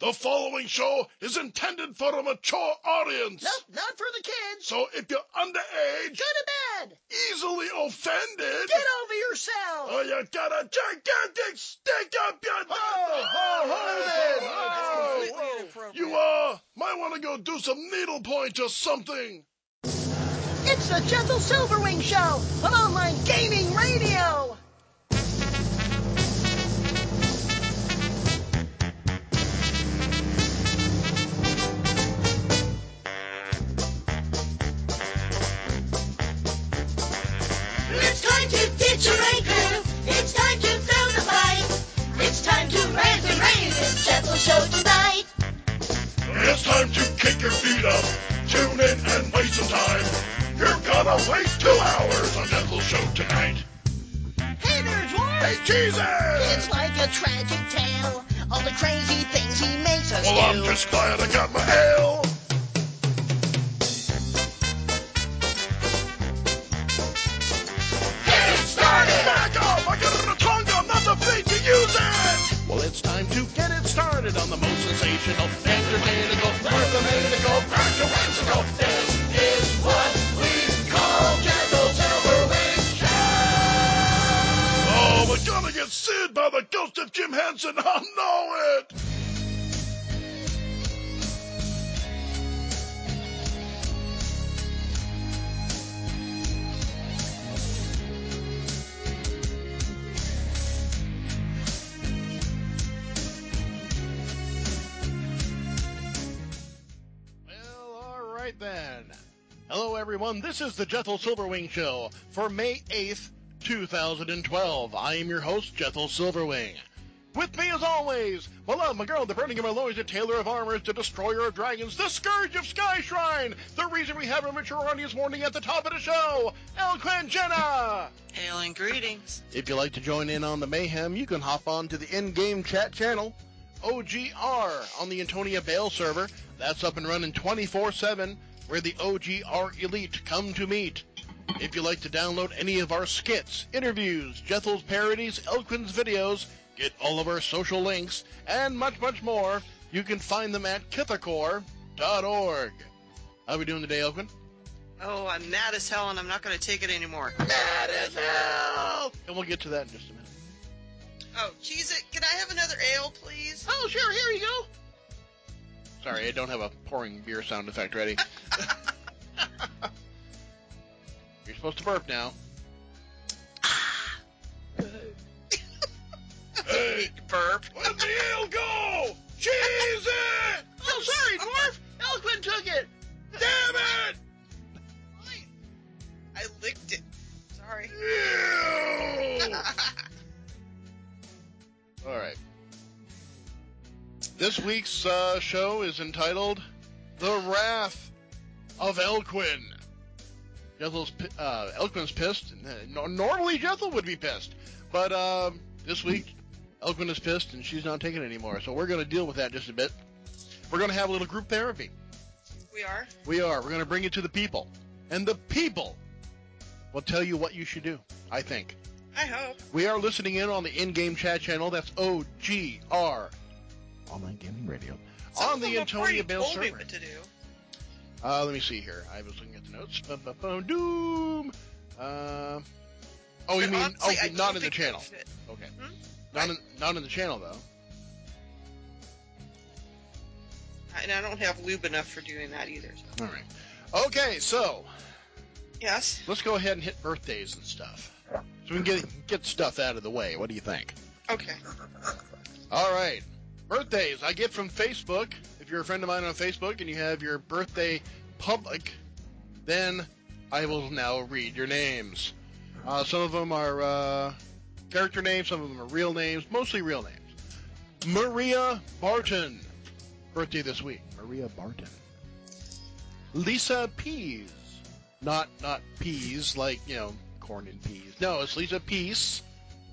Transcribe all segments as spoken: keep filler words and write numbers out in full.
The following show is intended for a mature audience. Nope, not for the kids. So if you're underage, go to bed. Easily offended, get over yourself. Or you got a gigantic stick up your ho, ho, ho, ho, That's completely inappropriate. You uh, might want to go do some needlepoint or something. It's the Jethel Silverwing Show on online gaming radio. It's time to ditch a rancor. It's time to throw the fight. It's time to rant and rave. It's Jethel Show tonight. It's time to kick your feet up. Tune in and waste some time. You're gonna waste two hours on Jethel Show tonight. Hey there, Dwarf. Hey, Jesus! It's like a tragic tale. All the crazy things he makes us well, do. I'm just glad I got my ale. Well, it's time to get it started on the most sensational, entertainable, mathematical, practical. This is what we call Jethel Silverwing Show. Oh, we're gonna get sued by the ghost of Jim Henson. I know it. Then. Hello, everyone. This is the Jethel Silverwing Show for May eighth, two thousand twelve. I am your host, Jethel Silverwing. With me, as always, my love, my girl, the burning of my loins, the tailor of armors, the destroyer of dragons, the scourge of Sky Shrine, the reason we have a mature audience morning at the top of the show, Elquin Jenna. Hail and greetings. If you'd like to join in on the mayhem, you can hop on to the in-game chat channel, O G R, on the Antonia Bale server. That's up and running twenty-four seven, where the O G R elite come to meet. If you'd like to download any of our skits, interviews, Jethel's parodies, Elquin's videos, get all of our social links, and much, much more, you can find them at kithakor dot org. How are we doing today, Elquin? Oh, I'm mad as hell, and I'm not going to take it anymore. Mad as hell! And we'll get to that in just a minute. Oh, cheese it. Can I have another ale, please? Oh, sure. Here you go. Sorry, I don't have a pouring beer sound effect ready. You're supposed to burp now. Hey, burp. Where'd the ale go? Cheese it! Oh, sorry, Dwarf. Elquin took it. Damn it! Fine. I licked it. Sorry. Ew. All right. This week's uh, show is entitled The Wrath of Elquin. Jethel's, uh, Elquin's pissed. Normally Jethel would be pissed. But uh, this week, Elquin is pissed and she's not taking it anymore. So we're going to deal with that just a bit. We're going to have a little group therapy. We are? We are. We're going to bring it to the people. And the people will tell you what you should do, I think. I hope. We are listening in on the in-game chat channel. That's O G R. Online Gaming Radio. Some on the Antonia Bale server. What to do. Uh, let me see here. I was looking at the notes. Ba-ba-boom, doom. Uh, oh, you But mean honestly, oh, I not don't in the think channel? it fit. Okay. Hmm? Not in, not in the channel though. And I don't have lube enough for doing that either. So. All right. Okay, so Yes. let's go ahead and hit birthdays and stuff, so we can get get stuff out of the way. What do you think? Okay. All right. Birthdays I get from Facebook. If you're a friend of mine on Facebook and you have your birthday public, then I will now read your names. Uh, some of them are uh, character names, some of them are real names, mostly real names. Maria Barton, birthday this week. Maria Barton. Lisa Pease, not not peas like, you know, corn and peas. No, it's Lisa Pease.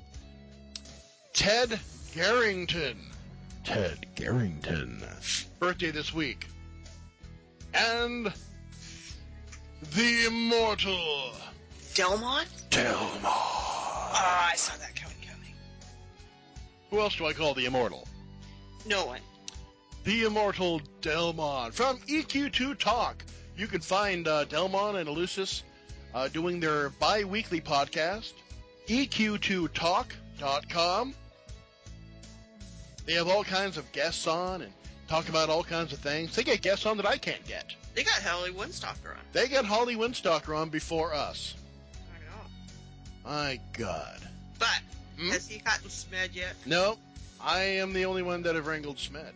Ted Garrington. Ted Garrington. Birthday this week. And the immortal Delmont? Delmont. Oh, I saw that coming, coming. Who else do I call the immortal? No one. the immortal Delmon from E Q two Talk. You can find uh, Delmon and Elusis uh, doing their bi-weekly podcast, E Q two talk dot com. They have all kinds of guests on and talk about all kinds of things. They get guests on that I can't get. They got Holly Windstalker on. They got Holly Windstalker on before us. I know. My God. But, Hmm? has he gotten Smed yet? No, I am the only one that have wrangled Smed.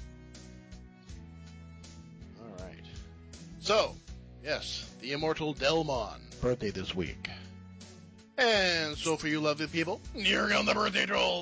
All right. So, yes, the immortal Delmon, birthday this week. And so for you lovely people, here on the birthday troll.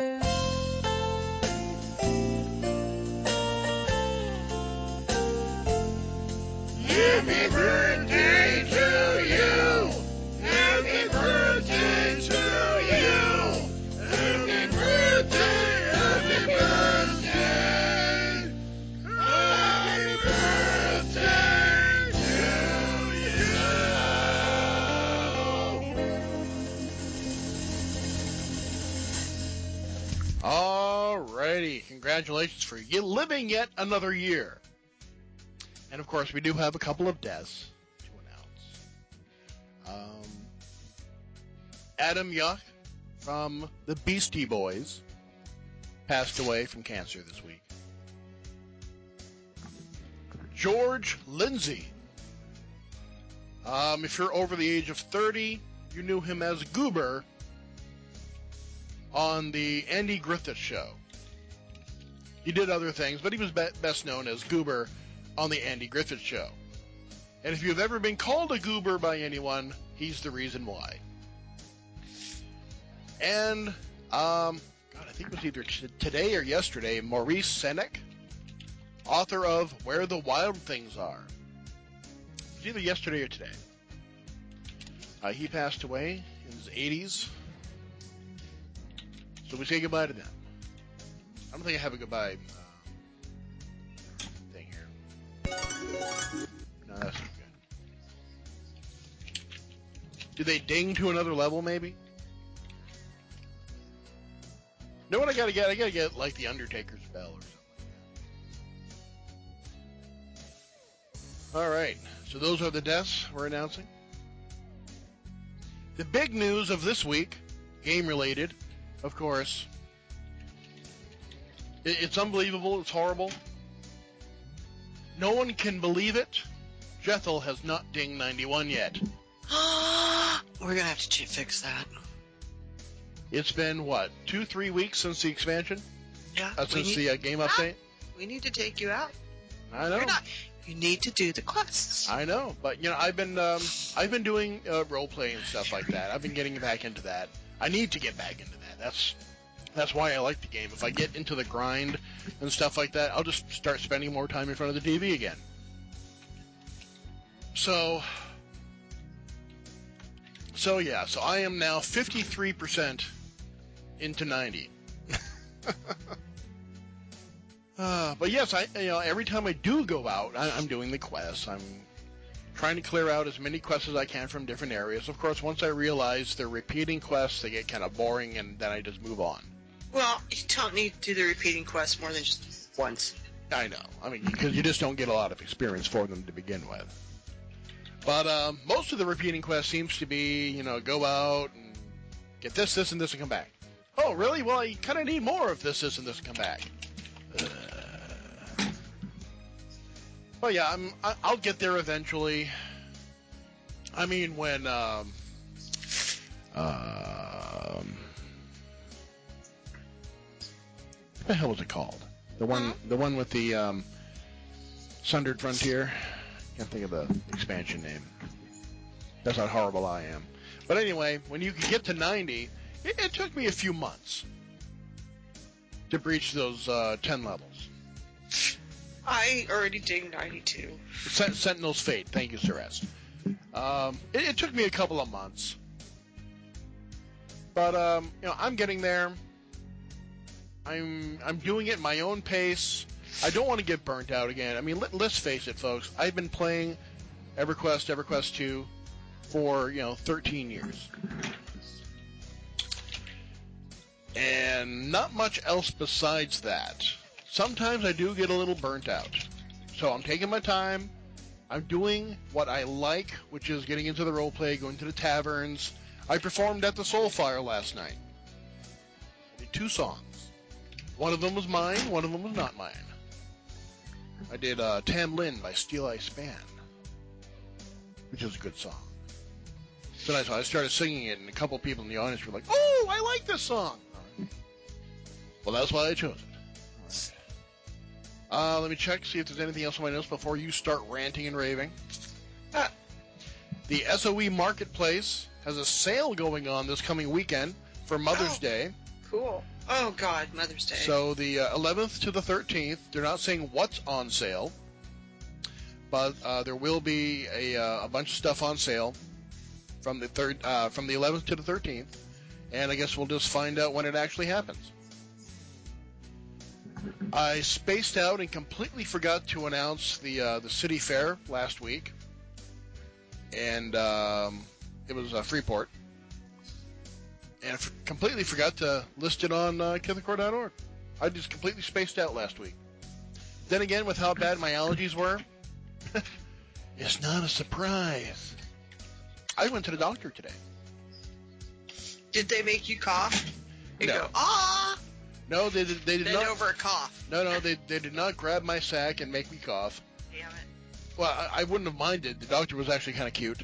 Happy birthday to you! Happy birthday to you! Happy birthday! Happy birthday! Happy birthday to you! Alrighty, congratulations for you living yet another year. And of course, we do have a couple of deaths to announce. Um, Adam Yuck from the Beastie Boys passed away from cancer this week. George Lindsay. Um, if you're over the age of thirty, you knew him as Goober on the Andy Griffith Show. He did other things, but he was be- best known as Goober on the Andy Griffith Show. And if you've ever been called a goober by anyone, he's the reason why. And, um, God, I think it was either t- today or yesterday, Maurice Senec, author of Where the Wild Things Are. It was either yesterday or today. Uh, he passed away in his eighties. So we say goodbye to them. I don't think I have a goodbye uh, thing here. No, that's not good. Do they ding to another level, maybe? Know what I gotta get? I gotta get, like, the Undertaker's bell or something like that. Alright, so those are the deaths we're announcing. The big news of this week, game-related, of course. It, it's unbelievable, it's horrible. No one can believe it. Jethel has not dinged ninety-one yet. We're gonna have to ch- fix that. It's been, what, two, three weeks since the expansion? Yeah. Uh, since need, the uh, game update? We need to take you out. I know. You're not. You need to do the quests. I know, but you know, I've been um, I've been doing uh, role play and stuff like that. I've been getting back into that. I need to get back into that. That's that's why I like the game. If I get into the grind and stuff like that, I'll just start spending more time in front of the T V again. So, so yeah, so I am now fifty-three percent into ninety. Uh, but yes, I you know every time I do go out, I, I'm doing the quests. I'm trying to clear out as many quests as I can from different areas. Of course, once I realize they're repeating quests, they get kind of boring, and then I just move on. Well, you don't need to do the repeating quests more than just once. I know. I mean, because you just don't get a lot of experience for them to begin with. But um, most of the repeating quests seems to be, you know, go out and get this, this, and this, and come back. Oh, really? Well, you kind of need more of this, this, and this, and come back. Uh, well, yeah, I'm, I, I'll get there eventually. I mean, when, um, um, what the hell was it called? The one, the one with the um, Sundered Frontier. Can't think of the expansion name. That's how horrible I am. But anyway, when you can get to ninety, it, it took me a few months to breach those uh, ten levels. I already did ninety-two. Sent- Sentinel's Fate. Thank you, Celeste. Um, it, it took me a couple of months. But, um, you know, I'm getting there. I'm I'm doing it at my own pace. I don't want to get burnt out again. I mean, let, let's face it, folks. I've been playing EverQuest, EverQuest two for, you know, thirteen years. And not much else besides that. sometimes I do get a little burnt out. So I'm taking my time. I'm doing what I like, which is getting into the roleplay, going to the taverns. I performed at the Soulfire last night. I did two songs. One of them was mine, one of them was not mine. I did uh, Tam Lin by Steel Eye Span, which is a good song. So nice. I started singing it, and a couple people in the audience were like, "Oh, I like this song." All right. Well, that's why I chose it. All right. Uh, let me check, see if there's anything else on my notes before you start ranting and raving. Ah. The S O E Marketplace has a sale going on this coming weekend for Mother's Oh, Day. Cool. Oh, God, Mother's Day. So the uh, eleventh to the thirteenth, they're not saying what's on sale, but uh, there will be a, uh, a bunch of stuff on sale from the third, uh, from the eleventh to the thirteenth, and I guess we'll just find out when it actually happens. I spaced out and completely forgot to announce the uh, the city fair last week, and um, it was uh, Freeport, and I f- completely forgot to list it on uh, Kithicore dot org. I just completely spaced out last week. Then again, with how bad my allergies were, it's not a surprise. I went to the doctor today. Did they make you cough? And No. go, ah! No, they did, they did Bend not. over a cough. No, no, they they did not grab my sack and make me cough. Damn it. Well, I, I wouldn't have minded. The doctor was actually kind of cute.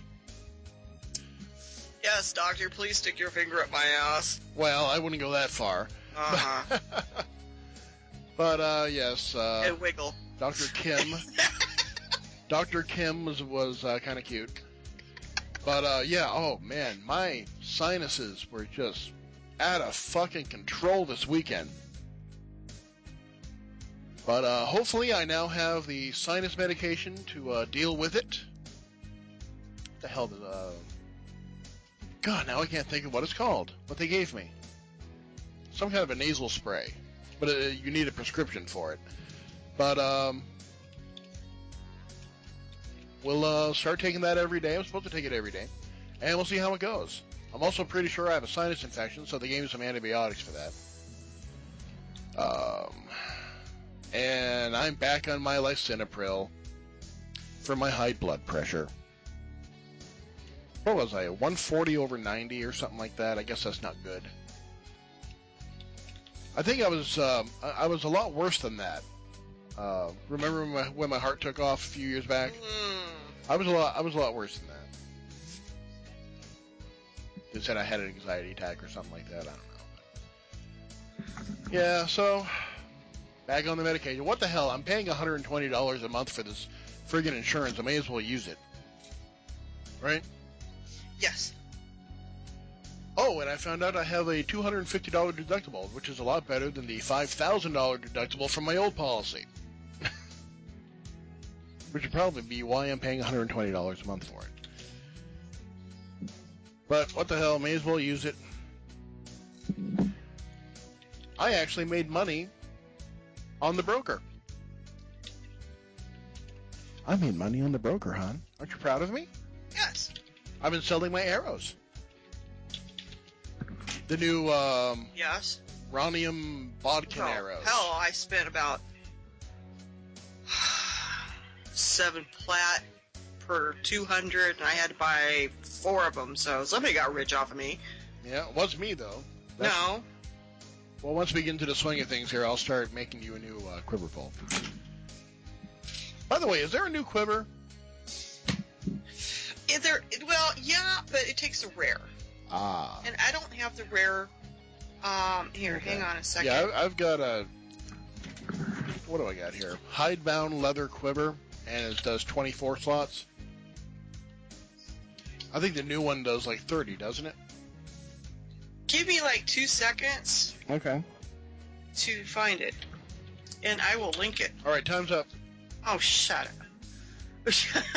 Yes, doctor, please stick your finger up my ass. Well, I wouldn't go that far. Uh-huh. But, uh, yes, uh, And wiggle. Doctor Kim, Doctor Kim was, was uh, kind of cute. But, uh, yeah, oh, man, my sinuses were just out of fucking control this weekend. But, uh, hopefully I now have the sinus medication to, uh, deal with it. What the hell did, uh... God, now I can't think of what it's called. What they gave me. Some kind of a nasal spray. But uh, you need a prescription for it. But, um... we'll, uh, start taking that every day. I'm supposed to take it every day. And we'll see how it goes. I'm also pretty sure I have a sinus infection, so they gave me some antibiotics for that. Um... And I'm back on my lisinopril for my high blood pressure. What was I, one forty over ninety or something like that? I guess that's not good. I think I was um, I, I was a lot worse than that. Uh, remember when my, when my heart took off a few years back? Mm. I was a lot I was a lot worse than that. They said I had an anxiety attack or something like that. I don't know. Yeah, so back on the medication. What the hell? I'm paying one hundred twenty dollars a month for this friggin' insurance. I may as well use it. Right? Yes. Oh, and I found out I have a two hundred fifty dollars deductible, which is a lot better than the five thousand dollars deductible from my old policy. Which would probably be why I'm paying one hundred twenty dollars a month for it. But what the hell, may as well use it. I actually made money on the broker. I made money on the broker, hon. Aren't you proud of me? Yes. I've been selling my arrows. The new um, Yes. Rhonium Bodkin Oh, arrows. hell, I spent about seven plat per two hundred, and I had to buy four of them, so somebody got rich off of me. Yeah, it was me, though. That's, No. Well, once we get into the swing of things here, I'll start making you a new uh, quiver pull. By the way, is there a new quiver? Is there, well, yeah, but it takes a rare. Ah. And I don't have the rare. Um, here, Okay. hang on a second. Yeah, I- I've got a... What do I got here? Hidebound leather quiver, and it does twenty-four slots. I think the new one does like thirty, doesn't it? Give me like two seconds Okay. to find it, and I will link it. All right, time's up. Oh, shut up.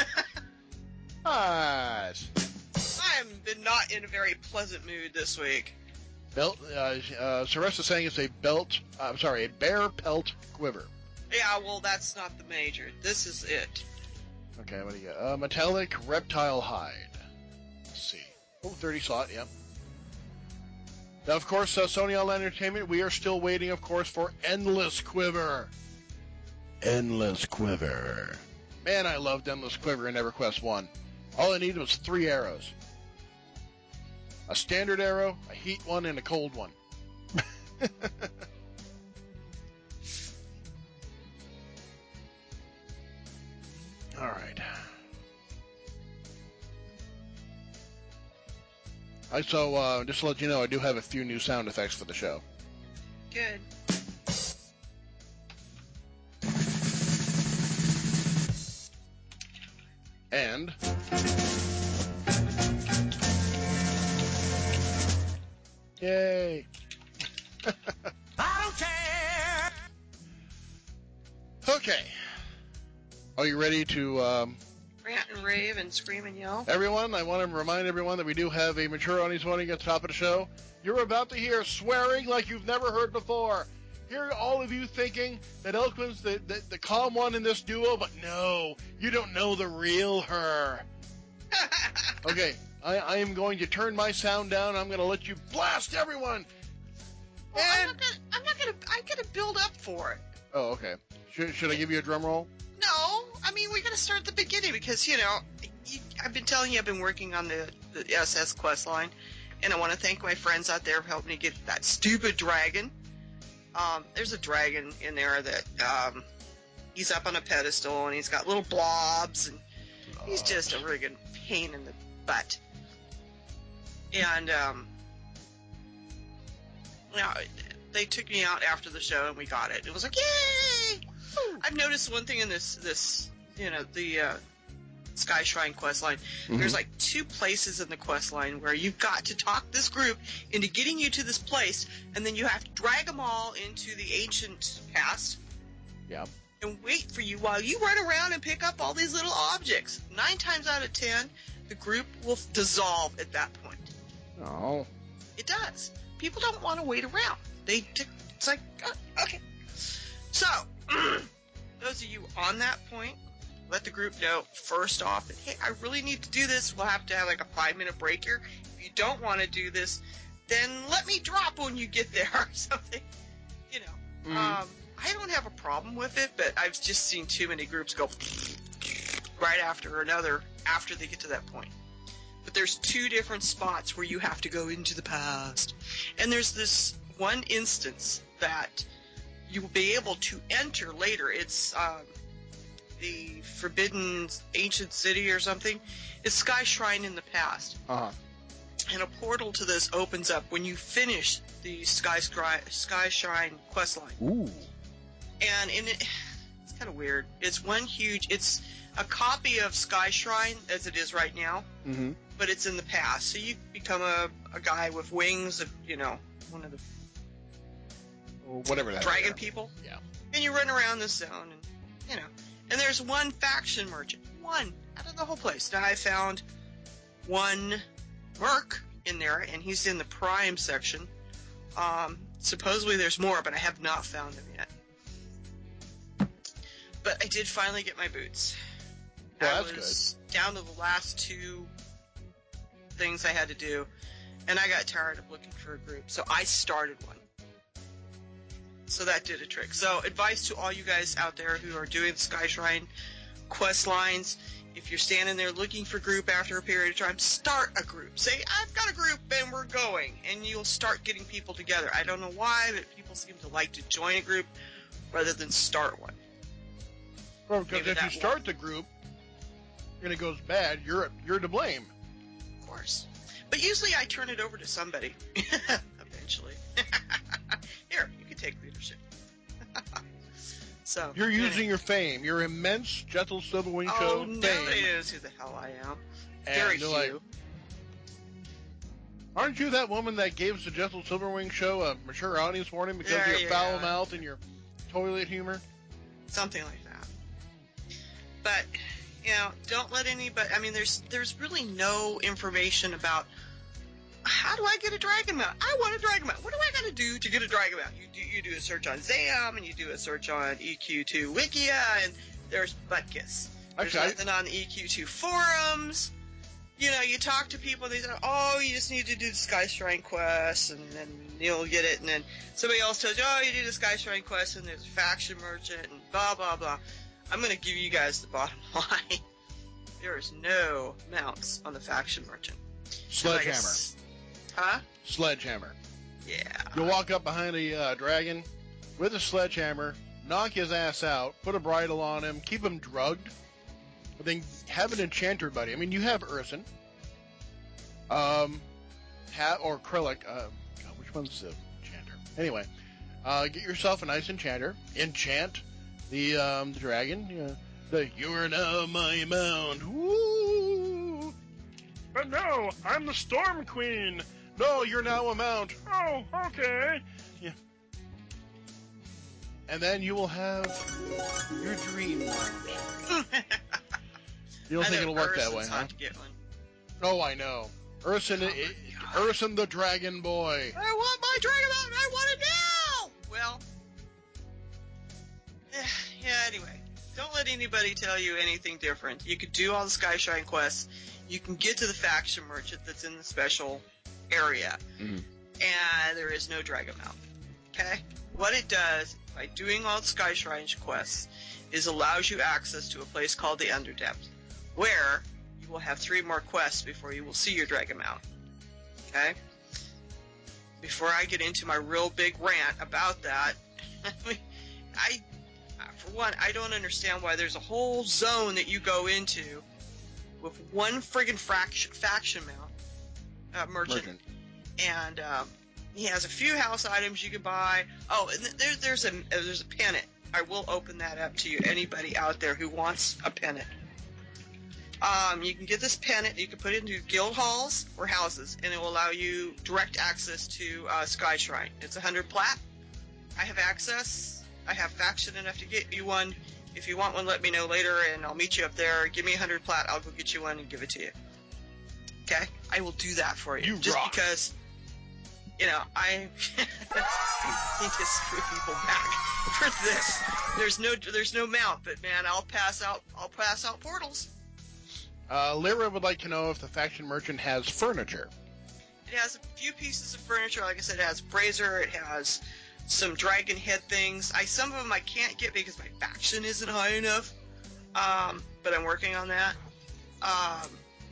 Nice. I've been not in a very pleasant mood this week. Belt. Uh, uh, Saressa saying it's a belt. Uh, I'm sorry, a bear pelt quiver. Yeah, well, that's not the major. This is it. Okay, what do you got? Uh, metallic reptile hide. Let's see. Oh, thirty slot. Yep. Now, of course, uh, Sony Online Entertainment, we are still waiting, of course, for Endless Quiver. Endless Quiver. Man, I loved Endless Quiver in EverQuest one. All I needed was three arrows. A standard arrow, a heat one, and a cold one. All right. I, so, uh, just to let you know, I do have a few new sound effects for the show. Good. And... Yay! I don't care. Okay. Are you ready to... Um, Rant and rave and scream and yell. Everyone, I want to remind everyone that we do have a mature audience warning at the top of the show. You're about to hear swearing like you've never heard before. Hear all of you thinking that Elkman's the, the, the calm one in this duo, but no, you don't know the real her. Okay, I, I am going to turn my sound down. I'm going to let you blast everyone. Well, I'm And... not gonna. I'm not gonna. I gotta build up for it. Oh, okay. Should, should I give you a drum roll? No, I mean we gotta start at the beginning because you know you, I've been telling you I've been working on the, the S S quest line, and I want to thank my friends out there for helping me get that stupid dragon. Um, there's a dragon in there that um, he's up on a pedestal and he's got little blobs and he's just a friggin' pain in the butt. And um, you know, they took me out after the show and we got it. It was like yay! I've noticed one thing in this, this you know, the uh, Sky Shrine quest line. Mm-hmm. There's like two places in the quest line where you've got to talk this group into getting you to this place, and then you have to drag them all into the ancient past. Yeah. And wait for you while you run around and pick up all these little objects. Nine times out of ten, the group will dissolve at that point. Oh. It does. People don't want to wait around. They, it's like, oh, okay. So, those of you on that point, let the group know first off that, hey, I really need to do this. We'll have to have like a five minute break here. If you don't want to do this, then let me drop when you get there or something. You know, Mm-hmm. um, I don't have a problem with it, but I've just seen too many groups go right after another after they get to that point. But there's two different spots where you have to go into the past. And there's this one instance that you will be able to enter later. It's um, the Forbidden Ancient City or something. It's Sky Shrine in the past. Uh-huh. And a portal to this opens up when you finish the Sky, Sky, Sky Shrine questline. Ooh. And in it, it's kind of weird. It's one huge, it's a copy of Sky Shrine as it is right now, Mm-hmm. but it's in the past. So you become a, a guy with wings, of, you know, one of the Or whatever that dragon is. people. Yeah. And you run around this zone, and, you know. And there's one faction merchant. One out of the whole place. Now I found one merc in there, and he's in the prime section. Um, supposedly there's more, but I have not found them yet. But I did finally get my boots. Well, I that's was down to the last two things I had to do, and I got tired of looking for a group, so I started one. So that did a trick. So advice to all you guys out there who are doing the Sky Shrine quest lines, if you're standing there looking for a group after a period of time, start a group. Say, I've got a group and we're going, and you'll start getting people together. I don't know why, but people seem to like to join a group rather than start one. Well, because Maybe if you that start won't. the group and it goes bad, you're you're to blame. Of course. But usually I turn it over to somebody. Eventually. Here, you can take leadership. So You're anyway. using your fame, your immense Jethel Silverwing Oh, Show nobody fame. knows who the hell I am. And Very they're few. like, aren't you that woman that gave the Jethel Silverwing Show a mature audience warning because There of you your foul go. mouth and your toilet humor? Something like that. But, you know, don't let anybody, I mean, there's there's really no information about how do I get a dragon mount? I want a dragon mount. What do I got to do to get a dragon mount? You do, you do a search on Zam, and you do a search on E Q two Wikia, and there's Butkus. There's Actually, I- nothing on the E Q two forums. you know, you talk to people, and they say, oh, you just need to do the Sky Shrine quest, and then you'll get it, and then somebody else tells you, oh, you do the Sky Shrine quest, and there's a faction merchant, and blah, blah, blah. I'm going to give you guys the bottom line. There is no mounts on the faction merchant. Sledgehammer. Like huh? Sledgehammer. Yeah. You'll walk up behind a uh, dragon with a sledgehammer, knock his ass out, put a bridle on him, keep him drugged, but then have an enchanter buddy. I mean, you have Urson, um, ha- or Krillic. Uh, God, which one's the enchanter? Anyway, uh, get yourself a nice enchanter. Enchant the um, the dragon. You know, the you are now my mount. Woo! But no, I'm the Storm Queen. No, you're now a mount. Oh, okay. Yeah. And then you will have your dream mount. You don't I think know it'll work that Urson's way, huh? hard to get one. Oh, I know. Urson, Oh it, my God. Urson the Dragon Boy. I want my dragon mount! I want it now! Well, eh, yeah, anyway. Don't let anybody tell you anything different. You can do all the Sky Shrine quests. You can get to the faction merchant that's in the special area. Mm-hmm. And there is no dragon mount. Okay? What it does, by doing all the Sky Shrine quests, is allows you access to a place called the Underdepth, where you will have three more quests before you will see your dragon mount. Okay? Before I get into my real big rant about that, I mean, I, for one, I don't understand why there's a whole zone that you go into with one friggin' fraction, faction mount, uh, merchant, Merchant. and um, he has a few house items you can buy. Oh, and there, there's a there's a pennant. I will open that up to you. Anybody out there who wants a pennant, um, you can get this pennant. You can put it into guild halls or houses, and it will allow you direct access to uh, Sky Shrine. It's a hundred plat. I have access. I have faction enough to get you one. If you want one, let me know later, and I'll meet you up there. Give me a hundred plat. I'll go get you one and give it to you. Okay, I will do that for you. You just rock. because, you know, I need to screw people back for this. There's no, there's no mount, but man, I'll pass out, I'll pass out portals. Uh, Lyra would like to know if the faction merchant has furniture. It has a few pieces of furniture. Like I said, it has brazier. It has some dragon head things. I some of them I can't get because my faction isn't high enough. Um, but I'm working on that. Um,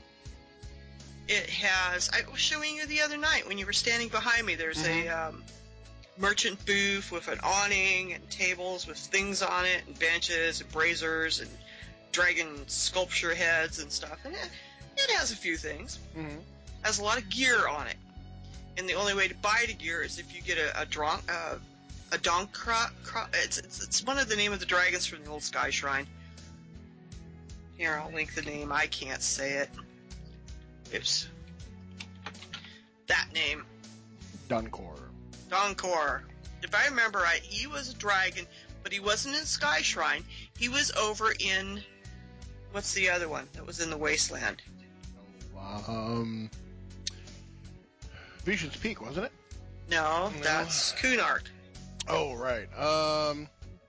it has. I was showing you the other night when you were standing behind me. There's Mhm. a um, merchant booth with an awning and tables with things on it, and benches and braziers and dragon sculpture heads and stuff. And it, it has a few things. Mm-hmm. Has a lot of gear on it, and the only way to buy the gear is if you get a a dron, uh, a donkra. It's, it's it's one of the name of the dragons from the old Sky Shrine. Here, I'll link the name. I can't say it. Oops. That name, Dunkor. Donkor. If I remember right, he was a dragon, but he wasn't in Sky Shrine. He was over in what's the other one that was in the Wasteland? Um, Vision's Peak, wasn't it? No, No. that's Cunard. Oh, right. Um,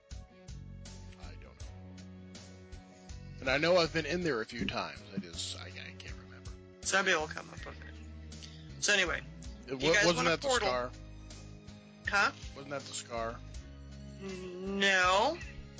I don't know. And I know I've been in there a few times. I just, I, I can't remember. Somebody will come up with it. So anyway, It, You guys wasn't want a that the portal? Scar? huh? Wasn't that the Scar? No.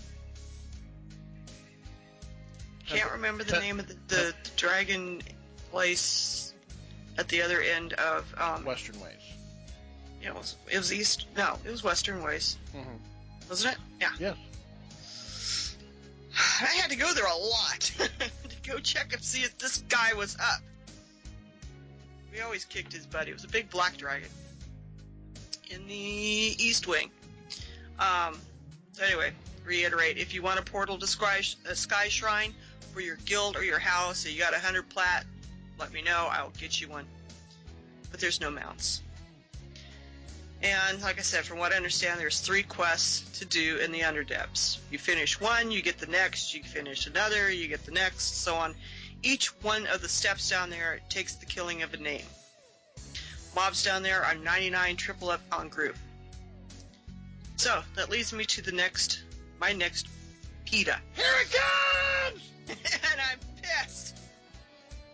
Can't Ten- remember the ten- name of the, the dragon place at the other end of um. Western Ways. Yeah, it was it was east. No, it was Western Ways, Mm-hmm. wasn't it? Yeah. Yes. I had to go there a lot to go check and see if this guy was up. We always kicked his butt. It was a big black dragon in the East Wing. Um, so anyway, reiterate, if you want a portal to Sky, a Sky Shrine for your guild or your house, so you got a hundred plat, let me know. I'll get you one. But there's no mounts. And like I said, from what I understand, there's three quests to do in the Underdepths. You finish one, you get the next. You finish another, you get the next, so on. Each one of the steps down there takes the killing of a name. Mobs down there are ninety-nine triple up on group. So, that leads me to the next, my next PETA. Here it comes! And I'm pissed.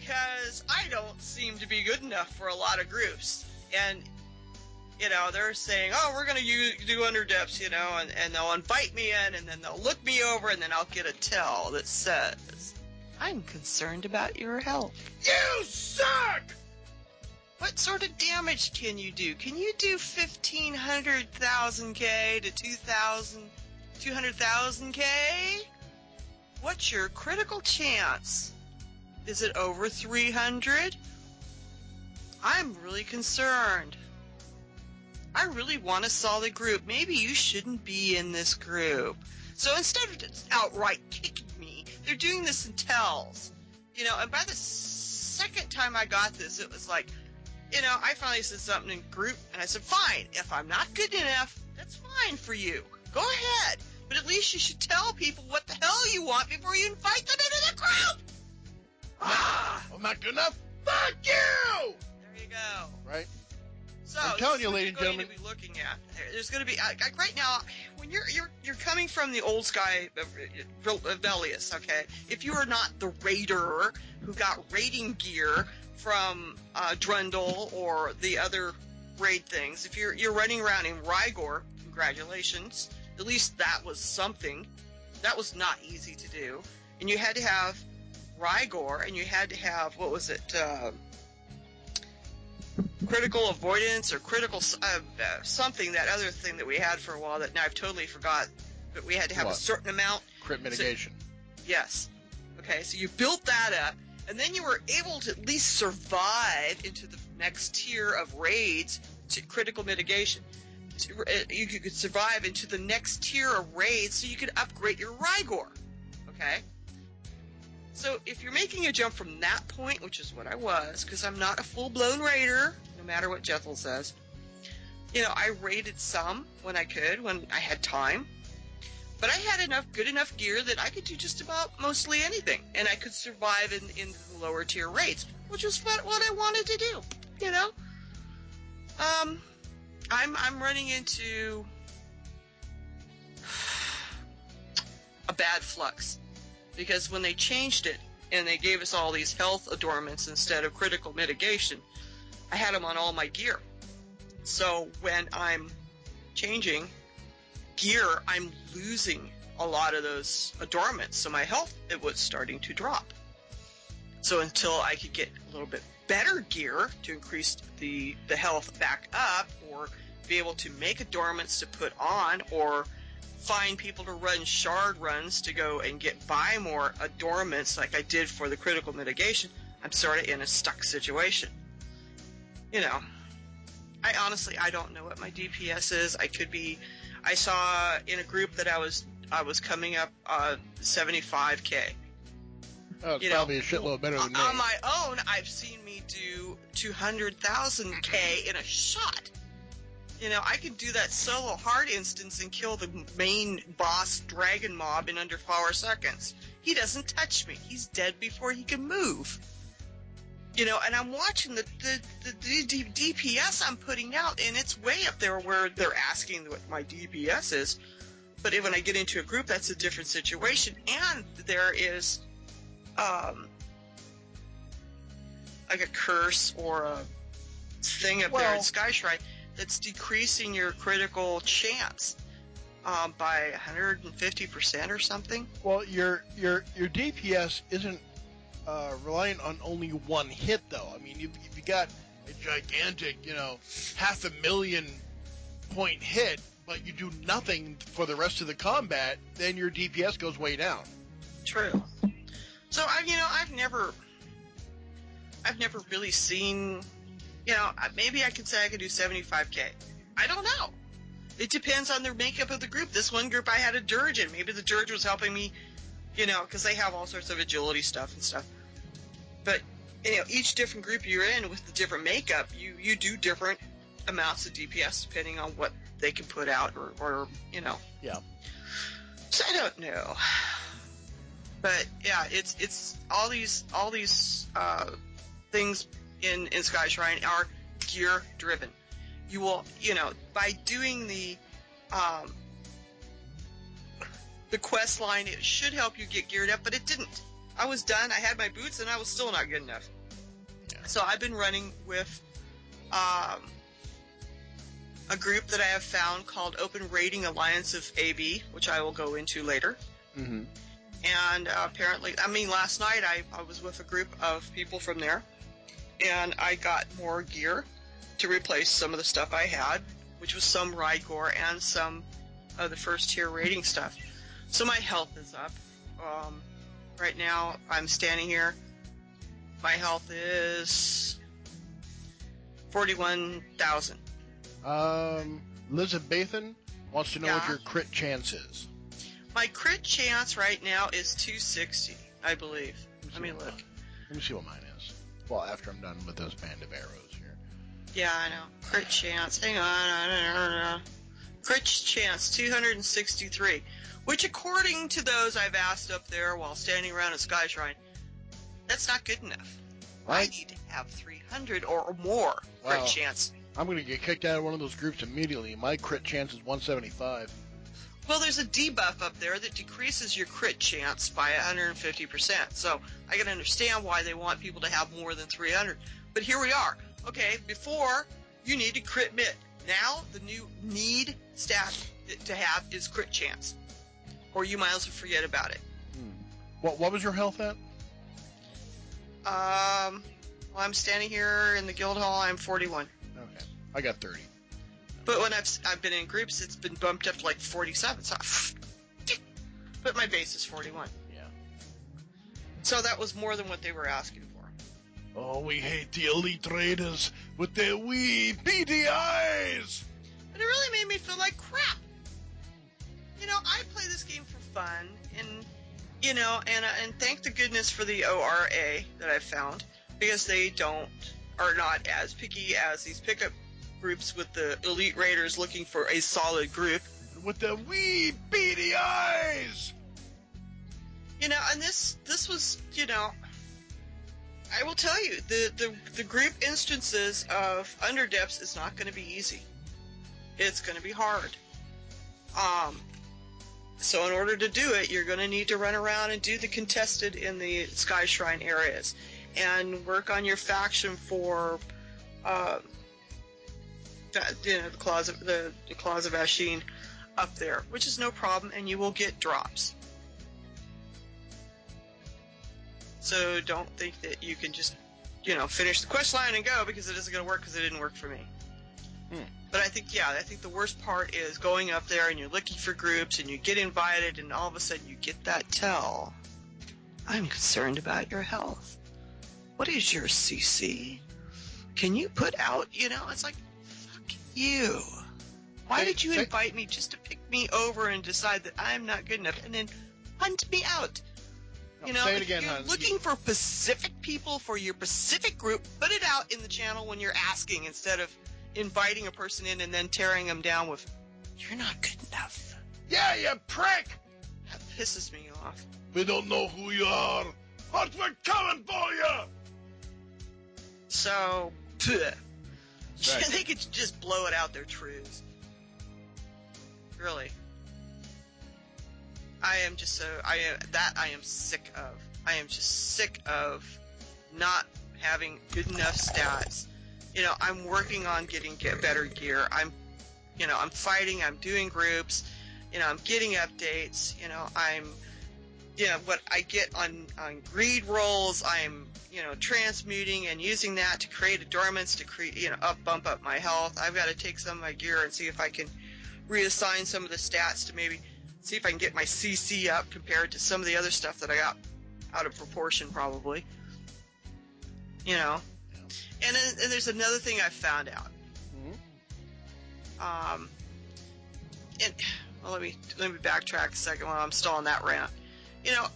because I don't seem to be good enough for a lot of groups. And, you know, they're saying, oh, we're going to do underdepths, you know, and, and they'll invite me in, and then they'll look me over, and then I'll get a tell that says, I'm concerned about your health. You suck! What sort of damage can you do? Can you do fifteen hundred thousand K to two thousand, two hundred thousand K? What's your critical chance? Is it over three hundred? I'm really concerned. I really want a solid group. Maybe you shouldn't be in this group. So instead of just outright kicking me, they're doing this in tells. You know, and by the second time I got this, it was like, you know, I finally said something in group, and I said, fine, if I'm not good enough, that's fine for you. Go ahead. But at least you should tell people what the hell you want before you invite them into the group. Ah, I'm not good enough. Fuck you! There you go. Right? So, I'm telling this you, is what ladies and you're going gentlemen. to be looking at. There's going to be, like, like right now, when you're you're you're coming from the old Sky Velius, okay? If you are not the raider who got raiding gear from uh, Drundle or the other raid things, if you're you're running around in Rygor, congratulations. At least that was something. That was not easy to do, and you had to have Rygor, and you had to have, what was it? Uh, critical avoidance or critical uh, uh, something, that other thing that we had for a while that now I've totally forgot, but we had to have What? a certain amount. Crit mitigation. So, yes. Okay, so you built that up, and then you were able to at least survive into the next tier of raids to critical mitigation. To, uh, you could survive into the next tier of raids so you could upgrade your Rygor. Okay? So if you're making a jump from that point, which is what I was, because I'm not a full-blown raider, no matter what Jethel says, you know, I raided some when I could, when I had time, but I had enough, good enough gear that I could do just about mostly anything, and I could survive in, in the lower tier raids, which was what, what I wanted to do, you know? Um, I'm, I'm running into a bad flux. Because when they changed it and they gave us all these health adornments instead of critical mitigation, I had them on all my gear. So when I'm changing gear, I'm losing a lot of those adornments. So my health, it was starting to drop. So until I could get a little bit better gear to increase the, the health back up, or be able to make adornments to put on, or find people to run shard runs to go and get buy more adornments like I did for the critical mitigation, I'm sort of in a stuck situation. You know, I honestly, I don't know what my D P S is. I could be, I saw in a group that I was, I was coming up uh, seventy-five K. Oh, it's you probably know, a shitload better than me. On my own, I've seen me do two hundred thousand K in a shot. You know, I could do that solo hard instance and kill the main boss dragon mob in under four seconds. He doesn't touch me. He's dead before he can move. You know, and I'm watching the, the, the, the D P S I'm putting out, and it's way up there where they're asking what my D P S is. But when I get into a group, that's a different situation. And there is, um, like a curse or a thing up well, there in Sky Shrine that's decreasing your critical chance um, by one hundred fifty percent or something. Well, your your your D P S isn't uh, reliant on only one hit, though. I mean, if, if you got a gigantic, you know, half a million point hit, but you do nothing for the rest of the combat, then your D P S goes way down. True. So I, you know, I've never, I've never really seen. You know, maybe I could say I could do seventy-five K. I don't know. It depends on the makeup of the group. This one group I had a dirge in. Maybe the dirge was helping me, you know, because they have all sorts of agility stuff and stuff. But, you know, each different group you're in with the different makeup, you, you do different amounts of D P S depending on what they can put out or, or you know. Yeah. So I don't know. But, yeah, it's it's all these, all these uh, things in, in Sky Shrine are gear driven. You will, you know, by doing the um, the quest line, it should help you get geared up, but it didn't. I was done, I had my boots, and I was still not good enough. So I've been running with um, a group that I have found called Open Rating Alliance of A B, which I will go into later. Mm-hmm. And uh, apparently, I mean, last night I, I was with a group of people from there, and I got more gear to replace some of the stuff I had, which was some Rygor and some of the first tier rating stuff. So my health is up. Um, right now, I'm standing here. My health is forty-one thousand. Um, Elizabethan wants to know Yeah. what your crit chance is. My crit chance right now is two sixty, I believe. Let me what look. mine- Let me see what mine is. Well, after I'm done with this band of arrows here. Yeah, I know. Crit chance. Hang on. Crit chance, two hundred sixty-three. Which, according to those I've asked up there while standing around at Sky Shrine, that's not good enough. I Right. need to have three hundred or more crit Wow. chance. I'm going to get kicked out of one of those groups immediately. My crit chance is one seventy-five. Well, there's a debuff up there that decreases your crit chance by one hundred fifty percent. So I can understand why they want people to have more than three hundred. But here we are. Okay, before, you need to crit mid. Now, the new need stat to have is crit chance. Or you might as well forget about it. Hmm. What What was your health at? Um, well, I'm standing here in the guild hall. I'm forty-one. Okay. I got thirty. But when I've I've been in groups, it's been bumped up to like forty-seven. So, but my base is forty-one. Yeah. So that was more than what they were asking for. Oh, we hate the elite raiders with their wee beady eyes. But it really made me feel like crap. You know, I play this game for fun, and you know, and uh, and thank the goodness for the O R A that I found, because they don't are not as picky as these pickup groups with the elite raiders looking for a solid group. With their wee beady eyes. You know, and this this was, you know, I will tell you, the the, the group instances of Underdepths is not going to be easy. It's going to be hard. Um. So in order to do it, you're going to need to run around and do the contested in the Sky Shrine areas, and work on your faction for, uh, you know, the claws of the, the claws of Ashin up there, which is no problem, and you will get drops. So don't think that you can just, you know, finish the quest line and go, because it isn't going to work, because it didn't work for me. Hmm. But I think, yeah, I think the worst part is going up there and you're looking for groups and you get invited and all of a sudden you get that tell. I'm concerned about your health. What is your C C? Can you put out, you know, it's like, fuck you. Why Say- did you say- invite me just to pick me over and decide that I'm not good enough and then hunt me out? You know, Say it if again, you're hon. looking for Pacific people for your Pacific group, put it out in the channel when you're asking instead of inviting a person in and then tearing them down with, you're not good enough. Yeah, you prick. That pisses me off. We don't know who you are, but we're coming for you. So, pugh. Right. They could just blow it out their truths. Really. I am just so, I am, that I am sick of. I am just sick of not having good enough stats. You know, I'm working on getting get better gear. I'm, you know, I'm fighting, I'm doing groups, you know, I'm getting updates, you know, I'm, you know, what I get on, on greed rolls, I'm, you know, transmuting and using that to create adornments to create, you know, up, bump up my health. I've got to take some of my gear and see if I can reassign some of the stats to maybe see if I can get my C C up compared to some of the other stuff that I got out of proportion probably. You know. And, then, and there's another thing I found out. Mm-hmm. Um, and well, let me let me backtrack a second while I'm still on that rant. You know,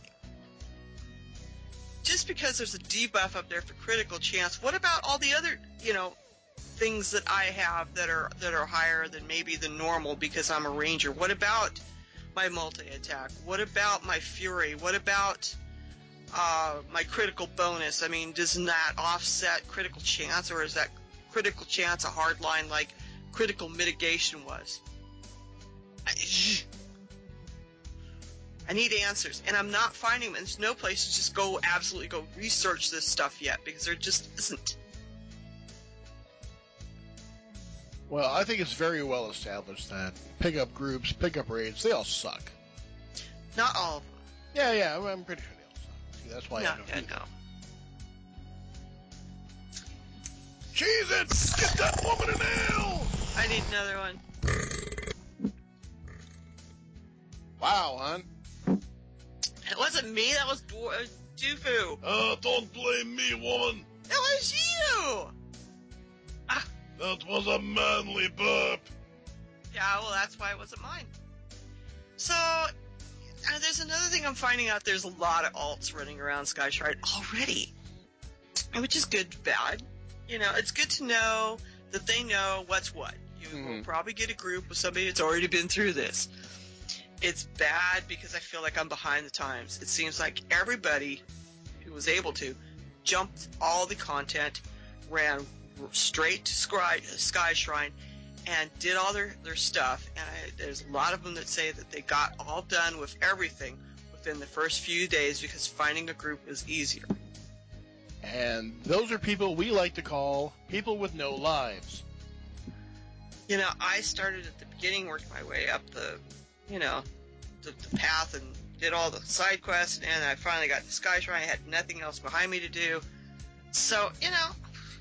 just because there's a debuff up there for critical chance, what about all the other, you know, things that I have that are that are higher than maybe the normal because I'm a ranger? What about my multi-attack? What about my fury? What about uh, my critical bonus? I mean, doesn't that offset critical chance, or is that critical chance a hard line like critical mitigation was? I, I need answers, and I'm not finding them. And there's no place to just go absolutely go research this stuff yet, because there just isn't. Well, I think it's very well established that pickup groups, pickup raids, they all suck. Not all of them. Yeah, yeah, I'm- I'm pretty sure they all suck. See, that's why No, I don't yeah, do no. them. Cheese it! Get that woman a nail! I need another one. Wow, hon. It wasn't me. That was Dwar- uh, Dufu. Oh, don't blame me, woman. That was you. Ah, That was a manly burp. yeah, well, that's why it wasn't mine. So, uh, there's another thing I'm finding out. There's a lot of alts running around Sky Shrine already, which is good, bad. You know, it's good to know that they know what's what. You will Mhm. probably get a group with somebody that's already been through this. It's bad because I feel like I'm behind the times. It seems like everybody who was able to jumped all the content, ran straight to Sky, Sky Shrine, and did all their, their stuff. And I, there's a lot of them that say that they got all done with everything within the first few days because finding a group was easier. And those are people we like to call people with no lives. You know, I started at the beginning, worked my way up the, you know, the, the path and did all the side quests, and I finally got to Sky Shrine. I had nothing else behind me to do. So, you know,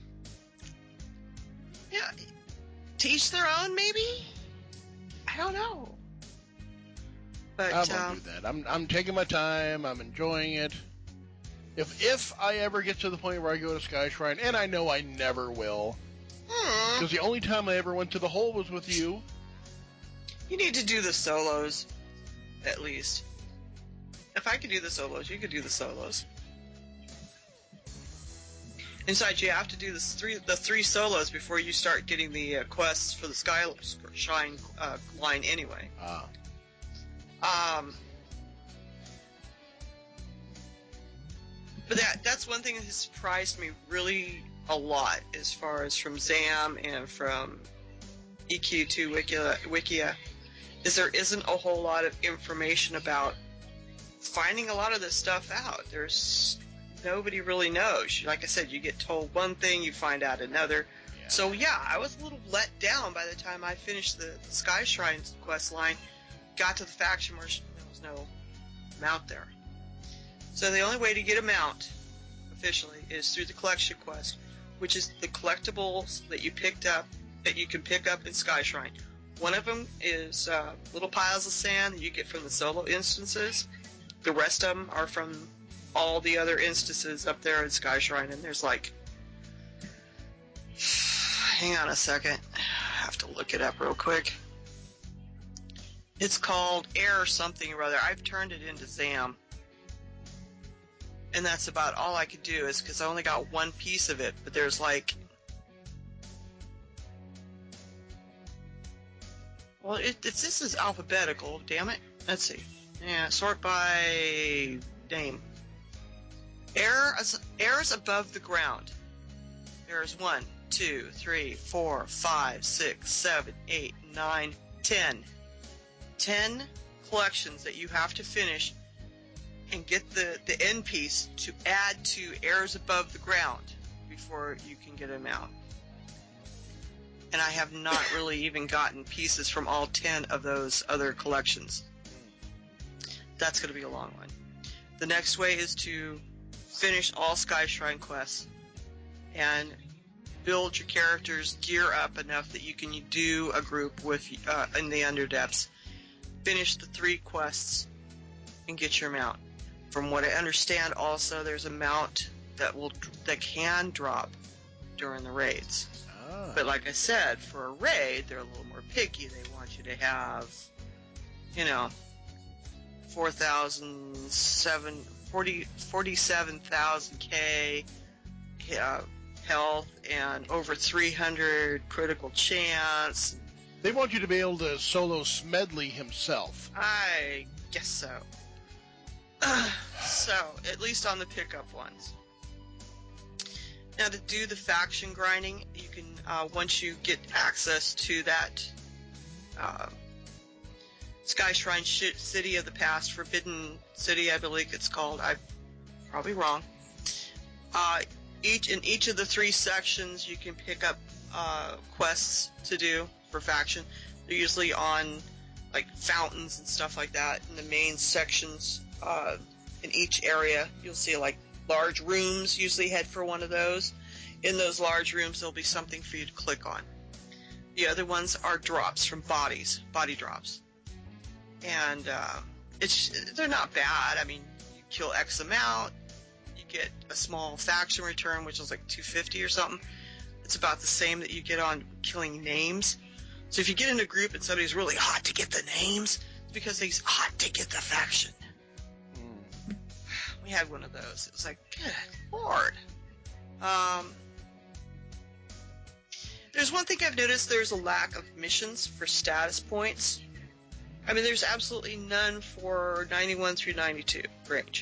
yeah, to each their own, maybe? I don't know. But, I won't um, do that. I'm I'm taking my time. I'm enjoying it. If if I ever get to the point where I go to Sky Shrine, and I know I never will, hmm, because the only time I ever went to the hole was with you. you need to do the solos, at least. If I could do the solos, you could do the solos. Besides, you have to do the three the three solos before you start getting the uh, quests for the Sky Shine uh, line anyway. Ah. Um, but that that's one thing that has surprised me really a lot, as far as from Zam and from E Q two Wikia, Wikia, is there isn't a whole lot of information about finding a lot of this stuff out. There's nobody really knows. Like I said, you get told one thing, you find out another. Yeah. So yeah, I was a little let down by the time I finished the, the Sky Shrine quest line, got to the faction where there was no mount there. So the only way to get a mount officially is through the collection quest, which is the collectibles that you picked up, that you can pick up in Sky Shrine. One of them is uh, little piles of sand that you get from the solo instances. The rest of them are from all the other instances up there in Sky Shrine, and there's like, hang on a second, I have to look it up real quick. It's called Air something or other. I've turned it into Zam, and that's about all I could do, is because I only got one piece of it, but there's like, well, it, it's this is alphabetical, damn it. Let's see. Yeah, sort by name. Air, airs above the ground. There's one, two, three, four, five, six, seven, eight, nine, ten. Ten collections that you have to finish and get the, the end piece to add to airs above the ground before you can get them out. And I have not really even gotten pieces from all ten of those other collections. That's going to be a long one. The next way is to finish all Sky Shrine quests and build your characters, gear up enough that you can do a group with uh, in the Underdepths. Finish the three quests and get your mount. From what I understand, also there's a mount that will that can drop during the raids. Ah. But like I said, for a raid, they're a little more picky. They want you to have, you know, four thousand seven, forty, forty-seven thousand K uh, health and over three hundred critical chance. They want you to be able to solo Smedley himself. I guess so. So, at least on the pickup ones. Now, to do the faction grinding, you can, uh, once you get access to that uh, Sky Shrine Sh- City of the Past, Forbidden City, I believe it's called. I'm probably wrong. Uh, each in each of the three sections, you can pick up uh, quests to do for faction. They're usually on like fountains and stuff like that in the main sections. Uh, in each area, you'll see like large rooms. Usually head for one of those. In those large rooms, there'll be something for you to click on. The other ones are drops from bodies, body drops, and uh, it's they're not bad. I mean, you kill X amount, you get a small faction return, which is like two hundred fifty or something. It's about the same that you get on killing names. So if you get in a group and somebody's really hot to get the names, it's because he's hot to get the faction. Mm. We had one of those. It was like, good Lord. Um, there's one thing I've noticed. There's a lack of missions for status points. I mean, there's absolutely none for ninety-one through ninety-two range.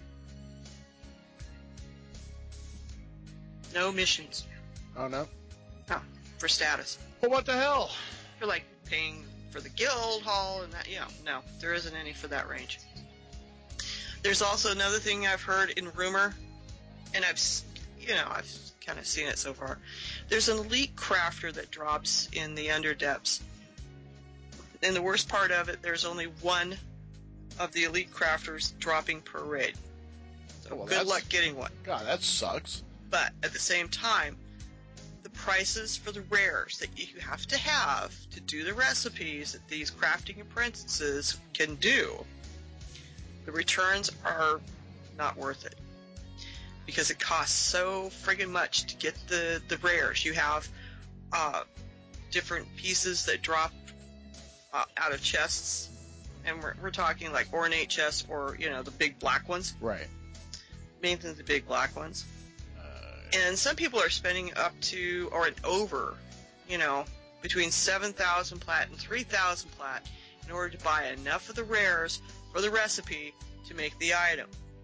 No missions. Oh, no? No, for status. Well, what the hell? You're like paying for the guild hall and that, you know, no, there isn't any for that range. There's also another thing I've heard in rumor, and I've, you know, I've kind of seen it so far. There's an elite crafter that drops in the Underdepths. And the worst part of it, there's only one of the elite crafters dropping per raid. So well, good luck getting one. God, that sucks. But at the same time, the prices for the rares that you have to have to do the recipes that these crafting apprentices can do, the returns are not worth it. Because it costs so friggin' much to get the, the rares. You have uh, different pieces that drop uh, out of chests, and we're, we're talking like ornate chests or, you know, the big black ones. Right. Mainly the big black ones. Uh, And some people are spending up to, or over, you know, between seven thousand plat and three thousand plat in order to buy enough of the rares for the recipe to make the item.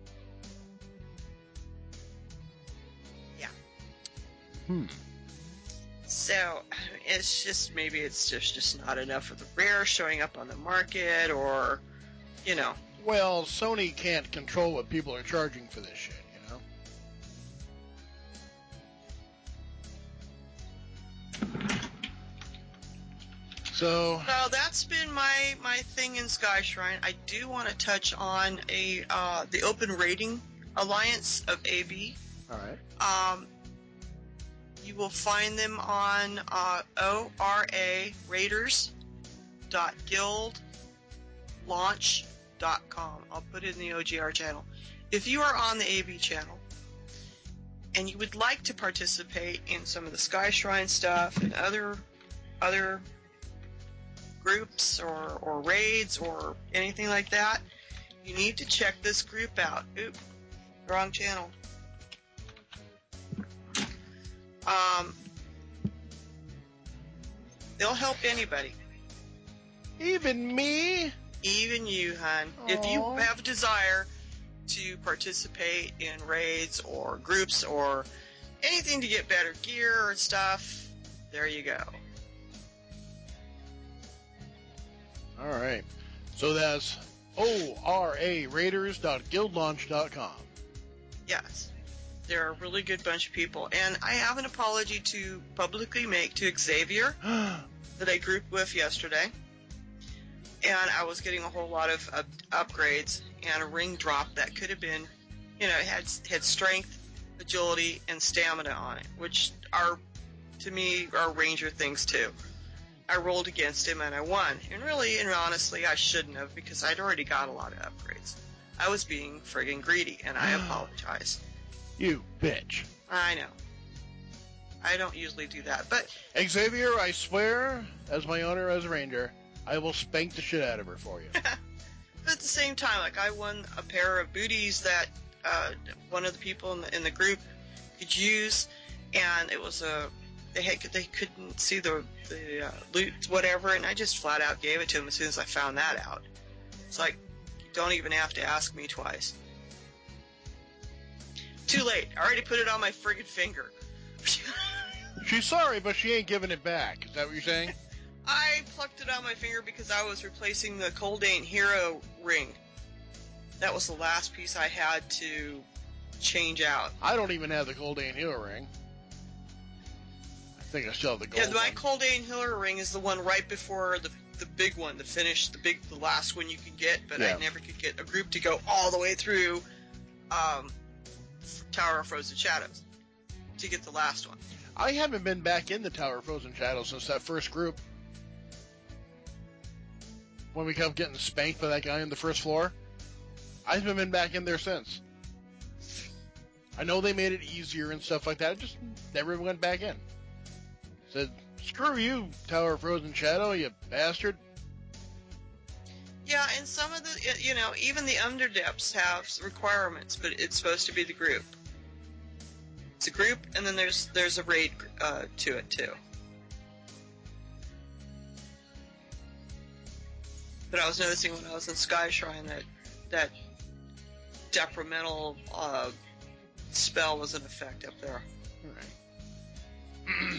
Yeah. Hmm. So, it's just, maybe it's just, just not enough of the rare showing up on the market, or, you know. Well, Sony can't control what people are charging for this shit, you know? So... So that's been my, my thing in Sky Shrine. I do want to touch on a uh, the Open Rating Alliance of A B. Alright. Um, you will find them on uh, O R A Raiders dot guild launch dot com. I'll put it in the O G R channel. If you are on the A B channel and you would like to participate in some of the Sky Shrine stuff and other other groups or, or raids or anything like that, you need to check this group out. Oop, wrong channel. Um, they'll help anybody. Even me? Even you, hon. Aww. If you have a desire to participate in raids or groups or anything to get better gear and stuff, there you go. Alright. So that's O R A Raiders dot guild launch dot com. Yes. They're a really good bunch of people. And I have an apology to publicly make to Xavier that I grouped with yesterday. And I was getting a whole lot of uh, upgrades and a ring drop that could have been, you know, it had, had strength, agility, and stamina on it, which are, to me, are ranger things too. I rolled against him and I won. And really and honestly, I shouldn't have, because I'd already got a lot of upgrades. I was being friggin' greedy, and I apologize. You bitch. I know. I don't usually do that, but... Xavier, I swear, as my honor as a ranger, I will spank the shit out of her for you. But at the same time, like, I won a pair of booties that uh, one of the people in the, in the group could use, and it was a... They had, they couldn't see the, the uh, loot, whatever, and I just flat out gave it to them as soon as I found that out. It's like, you don't even have to ask me twice. Too late. I already put it on my friggin' finger. She's sorry, but she ain't giving it back. Is that what you're saying? I plucked it on my finger because I was replacing the Coldane Hero ring. That was the last piece I had to change out. I don't even have the Coldane Hero ring. I think I still have the gold Yeah, my one. Coldane Hiller ring is the one right before the the big one, the finish, the big, the last one you can get. But Yeah. I never could get a group to go all the way through um, Tower of Frozen Shadows to get the last one. I haven't been back in the Tower of Frozen Shadows since that first group. When we kept getting spanked by that guy on the first floor. I haven't been back in there since. I know they made it easier and stuff like that. I just never went back in. Said, screw you, Tower of Frozen Shadow, you bastard. Yeah, and some of the, you know, even the Underdepths have requirements, but it's supposed to be the group. It's a group, and then there's there's a raid uh, to it too. But I was noticing when I was in Sky Shrine that that detrimental uh, spell was in effect up there. All right.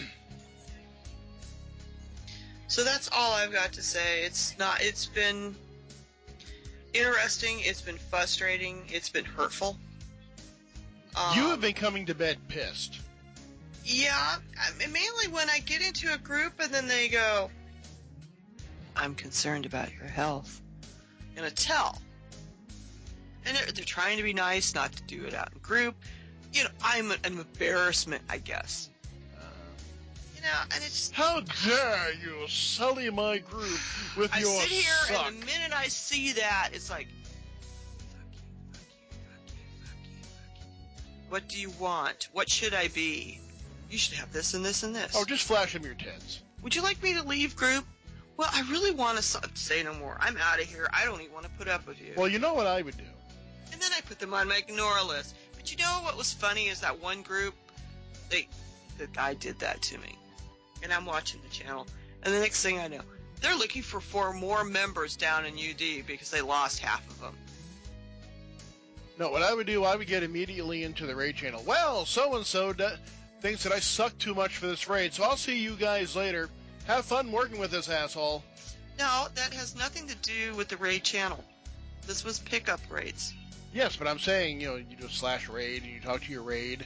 So that's all I've got to say. It's not. It's been interesting. It's been frustrating. It's been hurtful. Um, You have been coming to bed pissed. Yeah, I mean, mainly when I get into a group and then they go, "I'm concerned about your health," and I tell, and they're, they're trying to be nice, not to do it out in group. You know, I'm an embarrassment, I guess. You know, and it's. How dare you sully my group with I your sit here, suck. and the minute I see that, it's like, fuck you, fuck you, fuck you, fuck you, fuck you. What do you want? What should I be? You should have this and this and this. Oh, just flash him your tits. Would you like me to leave group? Well, I really want to say no more. I'm out of here. I don't even want to put up with you. Well, you know what I would do. And then I put them on my ignore list. But you know what was funny is that one group, they, the guy did that to me. And I'm watching the channel. And the next thing I know, they're looking for four more members down in U D because they lost half of them. No, what I would do, I would get immediately into the raid channel. Well, so-and-so d- thinks that I suck too much for this raid, so I'll see you guys later. Have fun working with this asshole. No, that has nothing to do with the raid channel. This was pickup raids. Yes, but I'm saying, you know, you do a slash raid and you talk to your raid.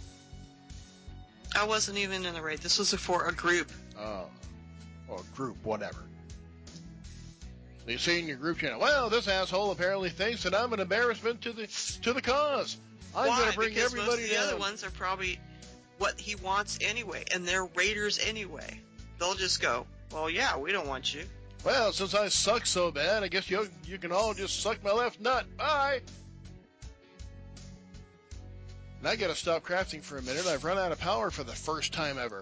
I wasn't even in the raid. This was for a group. Oh. Or group, whatever. So you say in your group channel, well, this asshole apparently thinks that I'm an embarrassment to the to the cause. I'm Why? going to bring because everybody most of the down. other ones are probably what he wants anyway, and they're raiders anyway. They'll just go, well, yeah, we don't want you. Well, since I suck so bad, I guess you you can all just suck my left nut. Bye. And I gotta stop crafting for a minute. I've run out of power for the first time ever.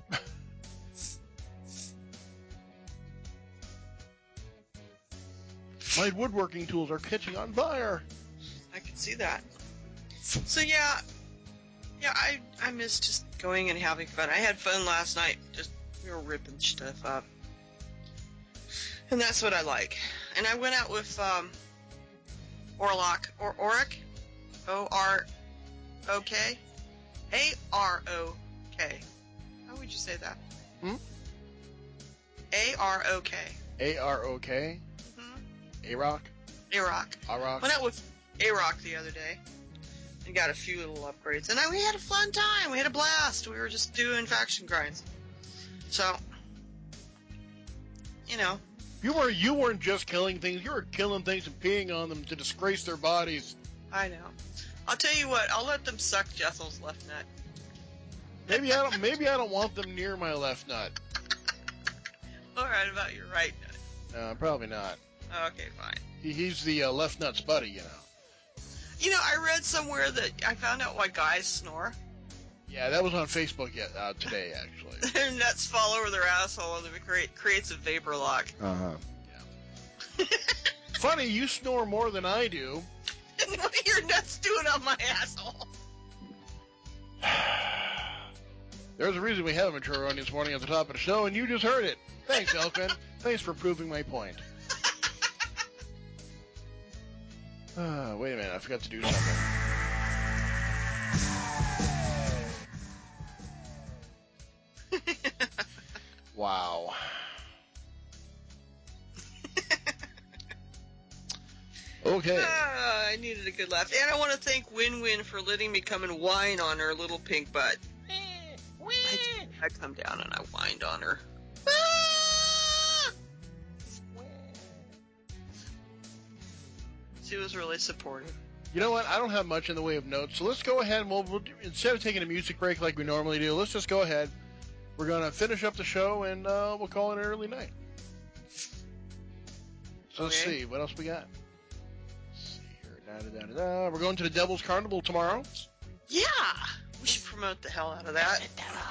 My woodworking tools are catching on fire. I can see that. So yeah, yeah, I I miss just going and having fun. I had fun last night. Just we were ripping stuff up, and that's what I like. And I went out with um, Orlok or Oric, O R O K, A R O K. How would you say that? Hmm? A R O K. A R O K? Mm-hmm. A-Rock? A-Rock. A-Rock? Went out with A-Rock the other day and got a few little upgrades. And I, we had a fun time. We had a blast. We were just doing faction grinds. So, you know. You, were, you weren't just killing things. You were killing things and peeing on them to disgrace their bodies. I know. I'll tell you what. I'll let them suck Jessel's left nut. Maybe I don't. Maybe I don't want them near my left nut. All right, about your right nut. No, probably not. Okay, fine. He, he's the uh, left nut's buddy, you know. You know, I read somewhere that I found out why guys snore. Yeah, that was on Facebook yet, uh, today, actually. Their nuts fall over their asshole and it create, creates a vapor lock. Uh-huh. Yeah. Funny, you snore more than I do. And what are your nuts doing on my asshole? There's a reason we have a mature audience warning at the top of the show, and you just heard it. Thanks, Elfin. Thanks for proving my point. Uh, wait a minute, I forgot to do something. Wow. Okay. Ah, I needed a good laugh. And I want to thank Win Win for letting me come and whine on her little pink butt. I, I come down and I whined on her. She was really supportive. You know what? I don't have much in the way of notes, so let's go ahead and we'll, we'll do, instead of taking a music break like we normally do, let's just go ahead. We're going to finish up the show, and uh, we'll call it an early night. So let's Okay. see. What else we got? Let's see here. Da, da, da, da, da. We're going to the Devil's Carnival tomorrow. Yeah! We should promote the hell out of that.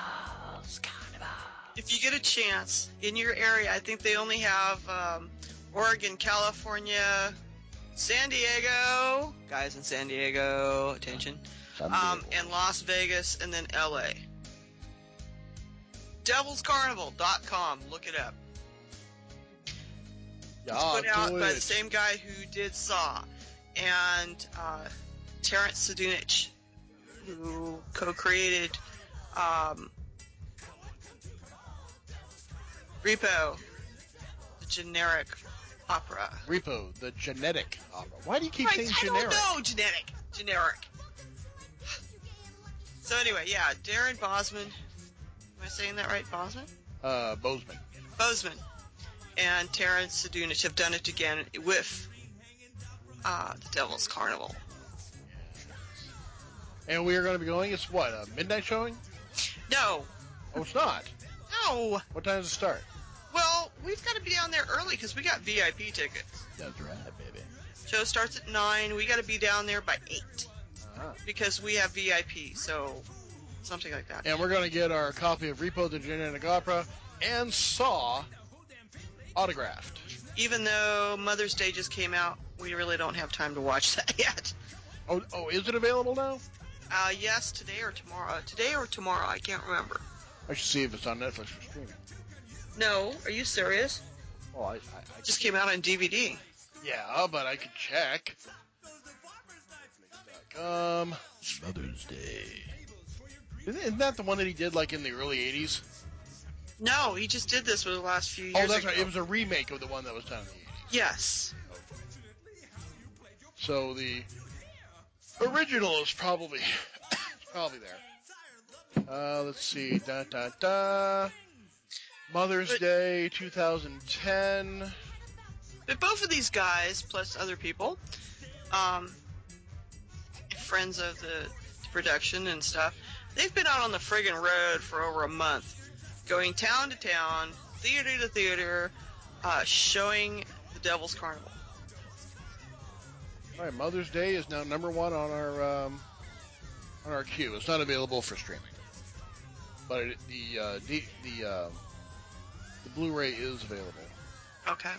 If you get a chance, in your area, I think they only have um, Oregon, California, San Diego, guys in San Diego, attention, um, and Las Vegas, and then L A. devils carnival dot com, look it up. Yeah, It's put out do by it. the same guy who did Saw, and uh, Terrence Sedunich, who co-created um, Repo, the generic opera. Repo, the genetic opera. Why do you keep Right, saying I generic? don't know, genetic, generic. So anyway, yeah, Darren Bosman. Am I saying that right, Bosman? Uh, Bozeman. Bozeman and Terrence Sedunich have done it again with uh, the Devil's Carnival. And we are going to be going, it's what, a midnight showing? No, Oh, it's not. no. What time does it start? Well, we've got to be down there early because we got V I P tickets. That's right, baby. Show starts at nine. We got to be down there by eight Uh-huh. because we have V I P. So something like that. And we're going to get our copy of Repo, the Genetic Opera, and Saw autographed. Even though Mother's Day just came out, we really don't have time to watch that yet. Oh, oh, is it available now? Uh, yes, today or tomorrow. Uh, today or tomorrow, I can't remember. I should see if it's on Netflix or streaming. No, are you serious? Oh, I, I, I It just came out on D V D. yeah, but I could check. Um, Mother's Day. Isn't, isn't that the one that he did like in the early eighties? No, he just did this for the last few years Oh, that's ago. right. It was a remake of the one that was done in the eighties. Yes. So the original is probably probably there. Uh, let's see. Da da da. Mother's But- Day, two thousand ten. But both of these guys, plus other people, um, friends of the production and stuff, they've been out on the friggin' road for over a month, going town to town, theater to theater, uh, showing the Devil's Carnival. All right, Mother's Day is now number one on our um, on our queue. It's not available for streaming, but it, the uh, the the, uh, the Blu-ray is available. Okay.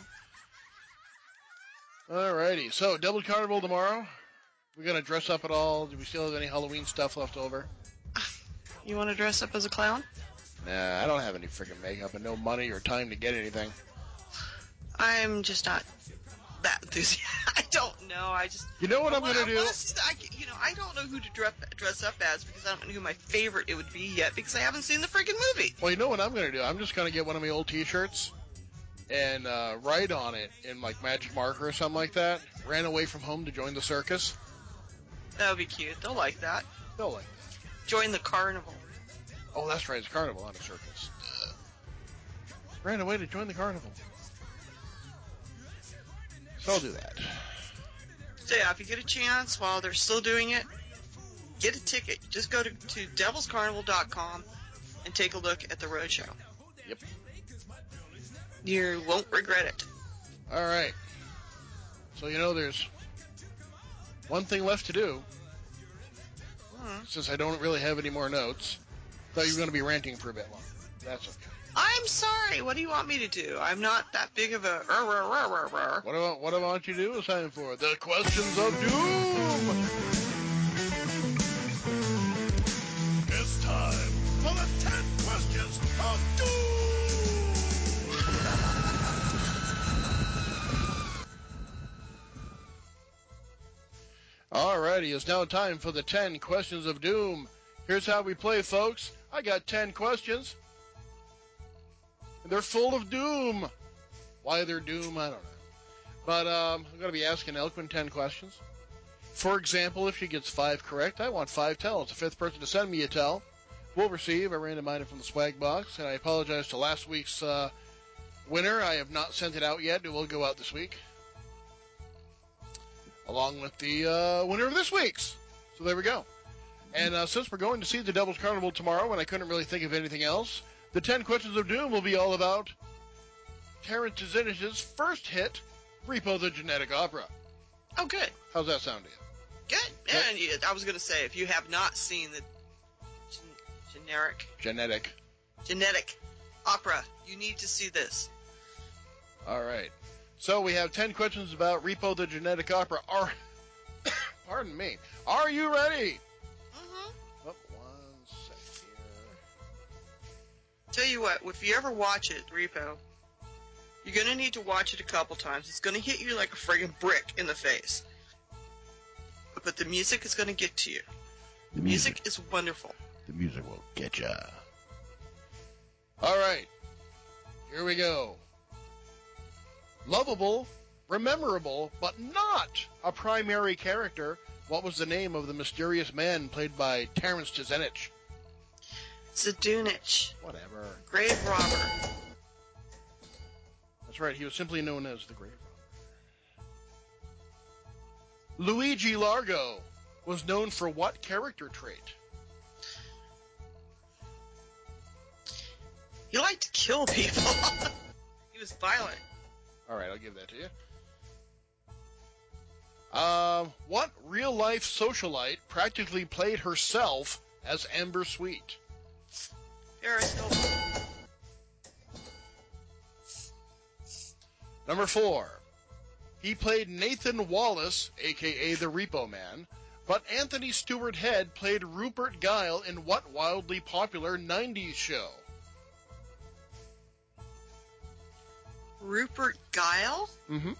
Alrighty, so Double Carnival tomorrow. We're gonna dress up at all. Do we still have any Halloween stuff left over? You want to dress up as a clown? Nah, I don't have any freaking makeup and no money or time to get anything. I'm just not that enthusiastic. I don't know. I just. You know what I'm Well, gonna I do? wanna see the- I, you know, I don't know who to dress, dress up as because I don't know who my favorite it would be yet because I haven't seen the freaking movie. Well, you know what I'm gonna do? I'm just gonna get one of my old T-shirts and uh, write on it in like magic marker or something like that. Ran away from home to join the circus. That would be cute. They'll like that. They'll like. Join the carnival. Oh, that's right. It's carnival, not a circus. Duh. Ran away to join the carnival. So I'll do that. So yeah, if you get a chance while they're still doing it, get a ticket. Just go to, to devils carnival dot com and take a look at the roadshow. Yep. You won't regret it. All right. So you know, there's one thing left to do. Hmm. Since I don't really have any more notes, thought you were going to be ranting for a bit longer. That's okay. I'm sorry. What do you want me to do? I'm not that big of a. Rah, rah, rah, rah, rah. What I want, what I want you to do is time for the questions of doom. It's time for the ten questions of doom. Alrighty, it's now time for the ten questions of doom. Here's how we play, folks. I got ten questions. And they're full of doom. Why they're doom, I don't know. But um, I'm going to be asking Elquin ten questions. For example, if she gets five correct, I want five tells. The fifth person to send me a tell will receive a random item from the swag box. And I apologize to last week's uh, winner. I have not sent it out yet. It will go out this week, along with the uh, winner of this week's. So there we go. And uh, since we're going to see the Devil's Carnival tomorrow, and I couldn't really think of anything else, the ten Questions of Doom will be all about Terrence Zinnich's first hit, Repo the Genetic Opera. Oh, good. How's that sound to you? Good. Good. And you, I was going to say, if you have not seen the gen- generic, Genetic. genetic opera, you need to see this. All right. So we have ten questions about Repo the Genetic Opera. Are, pardon me. Are you ready? Mm-hmm. Oh, one sec here. Tell you what, if you ever watch it, Repo, you're going to need to watch it a couple times. It's going to hit you like a friggin' brick in the face. But the music is going to get to you. The music is wonderful. The music will get ya. All right. Here we go. Lovable, rememberable, but not a primary character. What was the name of the mysterious man played by Terrence Zinich? Zadunich. Whatever. Grave robber. That's right. He was simply known as the Grave Robber. Luigi Largo was known for what character trait? He liked to kill people. He was violent. All right, I'll give that to you. Um, what real-life socialite practically played herself as Amber Sweet? Paris Hilton. Number four. He played Nathan Wallace, a k a the Repo Man, but Anthony Stewart Head played Rupert Guile in what wildly popular nineties show? Rupert Guile? Mm-hmm.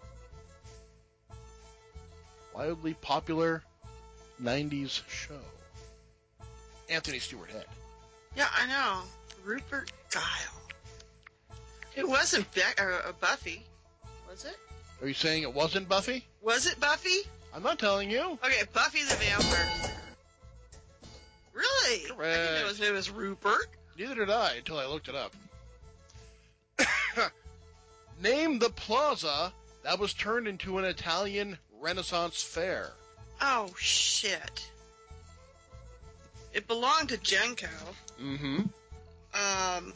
Wildly popular nineties show. Anthony Stewart Head. Yeah, I know. Rupert Guile. It wasn't Be- uh, Buffy, was it? Are you saying it wasn't Buffy? Was it Buffy? I'm not telling you. Okay, Buffy the Vampire Slayer. Really? Correct. I didn't know his name was Rupert. Neither did I until I looked it up. Name the plaza that was turned into an Italian Renaissance fair. Oh, shit. It belonged to Genco. Mm-hmm. Um,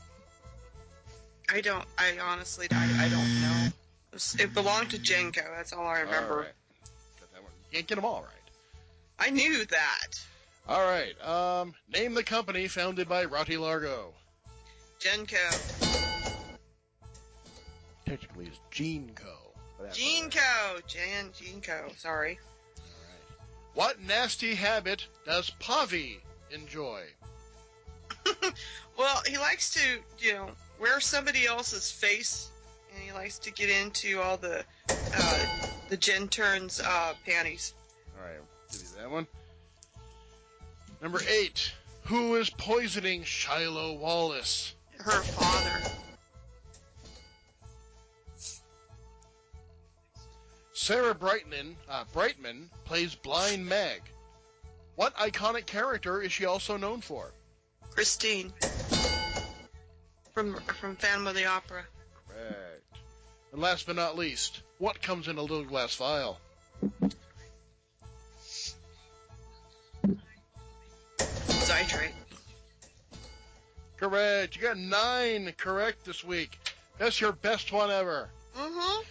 I don't, I honestly, I, I don't know. It, was, it belonged to Genco, that's all I remember. All right. Got that one. You can't get them all right. I knew that. All right. Um, name the company founded by Rotti Largo. Genco. Technically, it's Geneco. but that's all right. Genco. Jan, Genco, sorry. All right. What nasty habit does Pavi enjoy? Well, he likes to, you know, wear somebody else's face, and he likes to get into all the, uh, the Genturn's, uh, panties. All right. I'll give you that one. Number eight. Who is poisoning Shiloh Wallace? Her father. Sarah Brightman, uh, Brightman plays Blind Meg. What iconic character is she also known for? Christine. From, from Phantom of the Opera. Correct. And last but not least, what comes in a little glass vial? Zytrate. Correct. You got nine correct this week. That's your best one ever. Mm-hmm.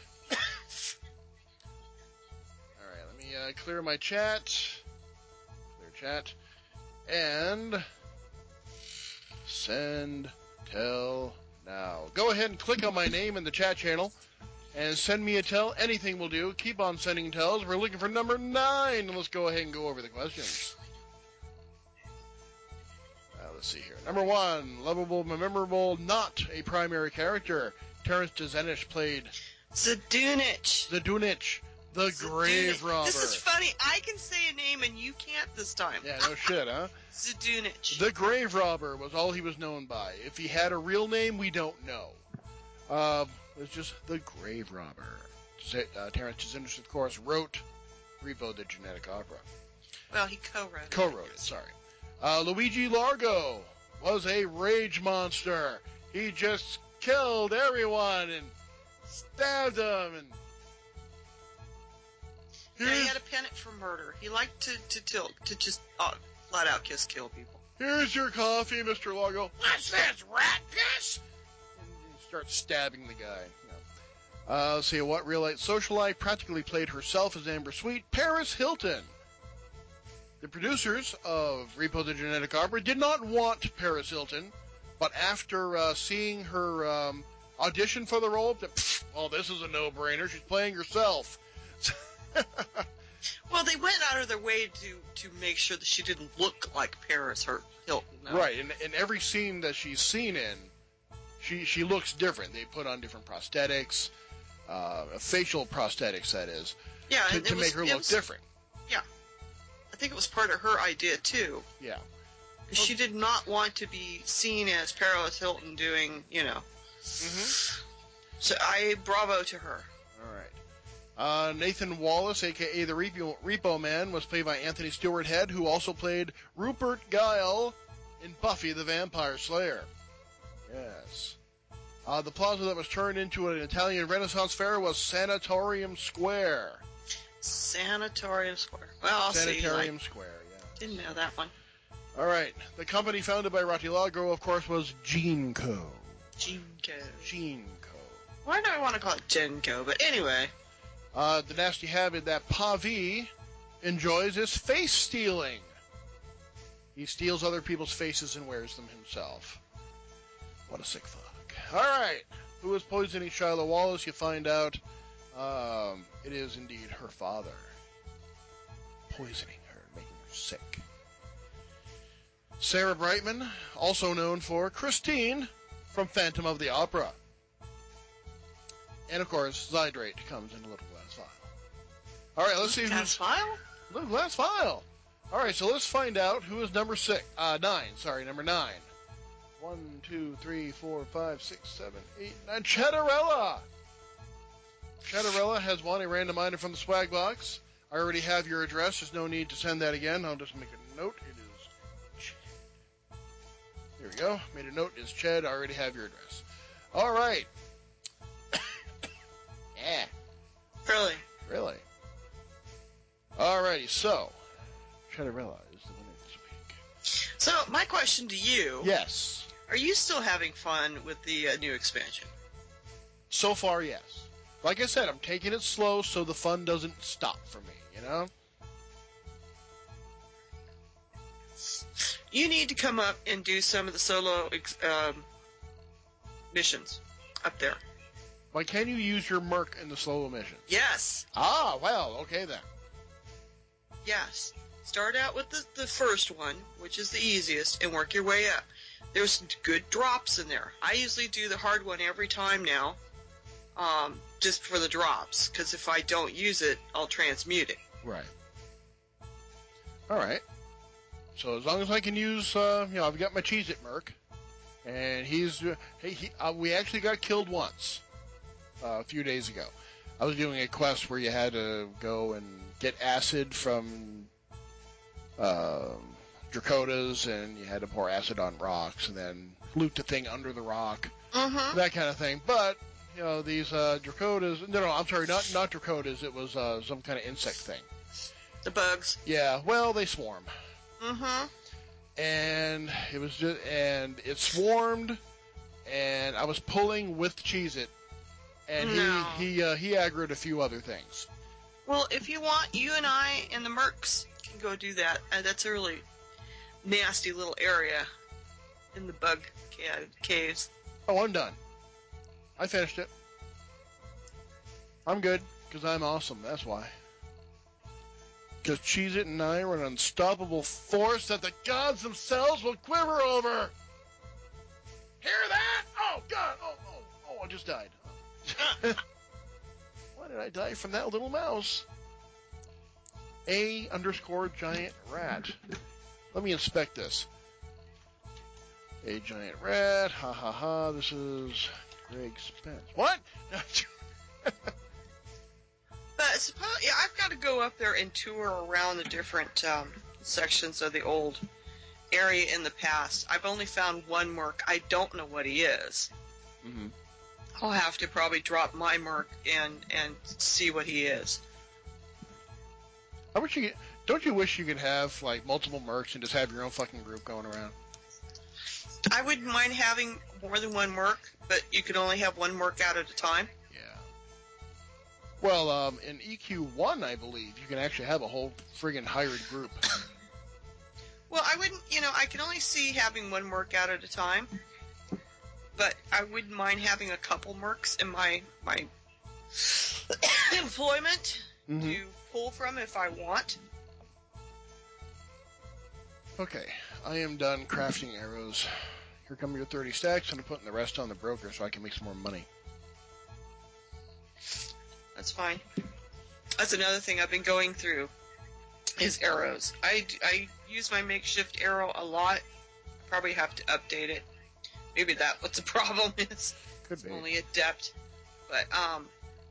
All right, let me uh, clear my chat. Clear chat. And send tell now. Go ahead and click on my name in the chat channel and send me a tell. Anything will do. Keep on sending tells. We're looking for number nine. Let's go ahead and go over the questions. Uh, let's see here. Number one, lovable, memorable, not a primary character. Terrence Zinich played Zadunich. Zadunich, the Zadunich. Grave Robber. This is funny. I can say a name and you can't this time. Yeah, no shit, huh? Zadunich. The Grave Robber was all he was known by. If he had a real name, we don't know. Um, it's just the Grave Robber. Z- uh, Terrence Zinich, of course, wrote Repo the Genetic Opera. Well, he co-wrote it. Co-wrote it, sorry. Uh, Luigi Largo was a rage monster. He just killed everyone and stabbed them. And yeah, he had a panic for murder. He liked to to tilt to just uh, flat out just kill people. Here's your coffee, Mister Largo. What's this, rat piss? And he starts stabbing the guy. Yeah. Uh, let's see, what real-life socialite practically played herself as Amber Sweet? Paris Hilton. The producers of Repo the Genetic Opera did not want Paris Hilton, but after uh, seeing her um, audition for the role, they, pfft, well, this is a no-brainer. She's playing herself. Well, they went out of their way to, to make sure that she didn't look like Paris her Hilton. No. Right, in, in every scene that she's seen in, she she looks different. They put on different prosthetics, uh, facial prosthetics, that is, yeah, to, and to it make was, her it look was, different. Yeah. I think it was part of her idea, too. Yeah. She did not want to be seen as Paris Hilton doing, you know. Mm-hmm. So I bravo to her. All right. Uh, Nathan Wallace, a k a. the Repo, Repo Man, was played by Anthony Stewart Head, who also played Rupert Guile in Buffy the Vampire Slayer. Yes. Uh, the plaza that was turned into an Italian Renaissance fair was Sanatorium Square. Sanatorium Square. Well, I'll Sanitarium see, like, Square, yeah. Didn't know that one. All right. The company founded by Ratilago, of course, was Genco. Genco. Genco. Why do I want to call it Genco? But anyway. Uh, the nasty habit that Pavi enjoys is face stealing. He steals other people's faces and wears them himself. What a sick fuck. All right. Who is poisoning Shiloh Wallace? You find out. Um, it is indeed her father. Poisoning her, making her sick. Sarah Brightman, also known for Christine from Phantom of the Opera. And, of course, Zydrate comes in a little glass vial. All right, let's see who's... Glass vial? Little glass vial. All right, so let's find out who is number six. Uh, nine, sorry, number nine. One, two, three, four, five, six, seven, eight, nine. Cheddarella! Cheddarella has won a random item from the swag box. I already have your address. There's no need to send that again. I'll just make a note. It is Ched. There we go. Made a note. It's Ched. I already have your address. All right. Yeah. Really? Really? Alrighty, so Cheddarella is the winner this week. So, my question to you. Yes. Are you still having fun with the uh, new expansion? So far, yes. Like I said, I'm taking it slow so the fun doesn't stop for me, you know? You need to come up and do some of the solo ex- um, missions up there. Why can't you use your Merc in the solo missions? Yes. Ah, well, okay then. Yes. Start out with the, the first one, which is the easiest, and work your way up. There's good drops in there. I usually do the hard one every time now, um, just for the drops, because if I don't use it, I'll transmute it. Right. All right. So as long as I can use, uh, you know, I've got my Cheez-It Merc, and he's, uh, he, he, uh, we actually got killed once. Uh, a few days ago. I was doing a quest where you had to go and get acid from uh, Dracotas, and you had to pour acid on rocks, and then loot the thing under the rock, Mm-hmm. that kind of thing. But, you know, these uh, Dracotas, no, no, I'm sorry, not, not Dracotas, it was uh, some kind of insect thing. The bugs. Yeah, well, they swarm. Mm-hmm. And it was just, and it swarmed, and I was pulling with Cheez-It, and No. he he uh, he aggroed a few other things. Well, if you want, you and I and the Mercs can go do that. Uh, that's a really nasty little area in the bug ca- caves. Oh, I'm done. I finished it. I'm good, because I'm awesome, that's why. Because Cheez-It and I are an unstoppable force that the gods themselves will quiver over. Hear that? Oh, God. Oh, oh, oh, I just died. Why did I die from that little mouse? A underscore giant rat. Let me inspect this. A giant rat. Ha ha ha. This is Greg Spence. What? But suppose, yeah, I've got to go up there and tour around the different um, sections of the old area in the past. I've only found one merc. I don't know what he is. Mm-hmm. I'll have to probably drop my merc and and see what he is. How much you get? Don't you wish you could have like multiple mercs and just have your own fucking group going around? I wouldn't mind having more than one merc, but you could only have one merc out at a time. Yeah. Well, um, in E Q one, I believe you can actually have a whole friggin' hired group. Well, I wouldn't, you know, I can only see having one merc out at a time, but I wouldn't mind having a couple mercs in my my employment Mm-hmm. to pull from if I want. Okay, I am done crafting arrows. Here come your thirty stacks, and I'm putting the rest on the broker so I can make some more money. That's fine. That's another thing I've been going through is arrows. I, I use my makeshift arrow a lot. I probably have to update it. Maybe that's what the problem is. Could It's be. only adept. But, um,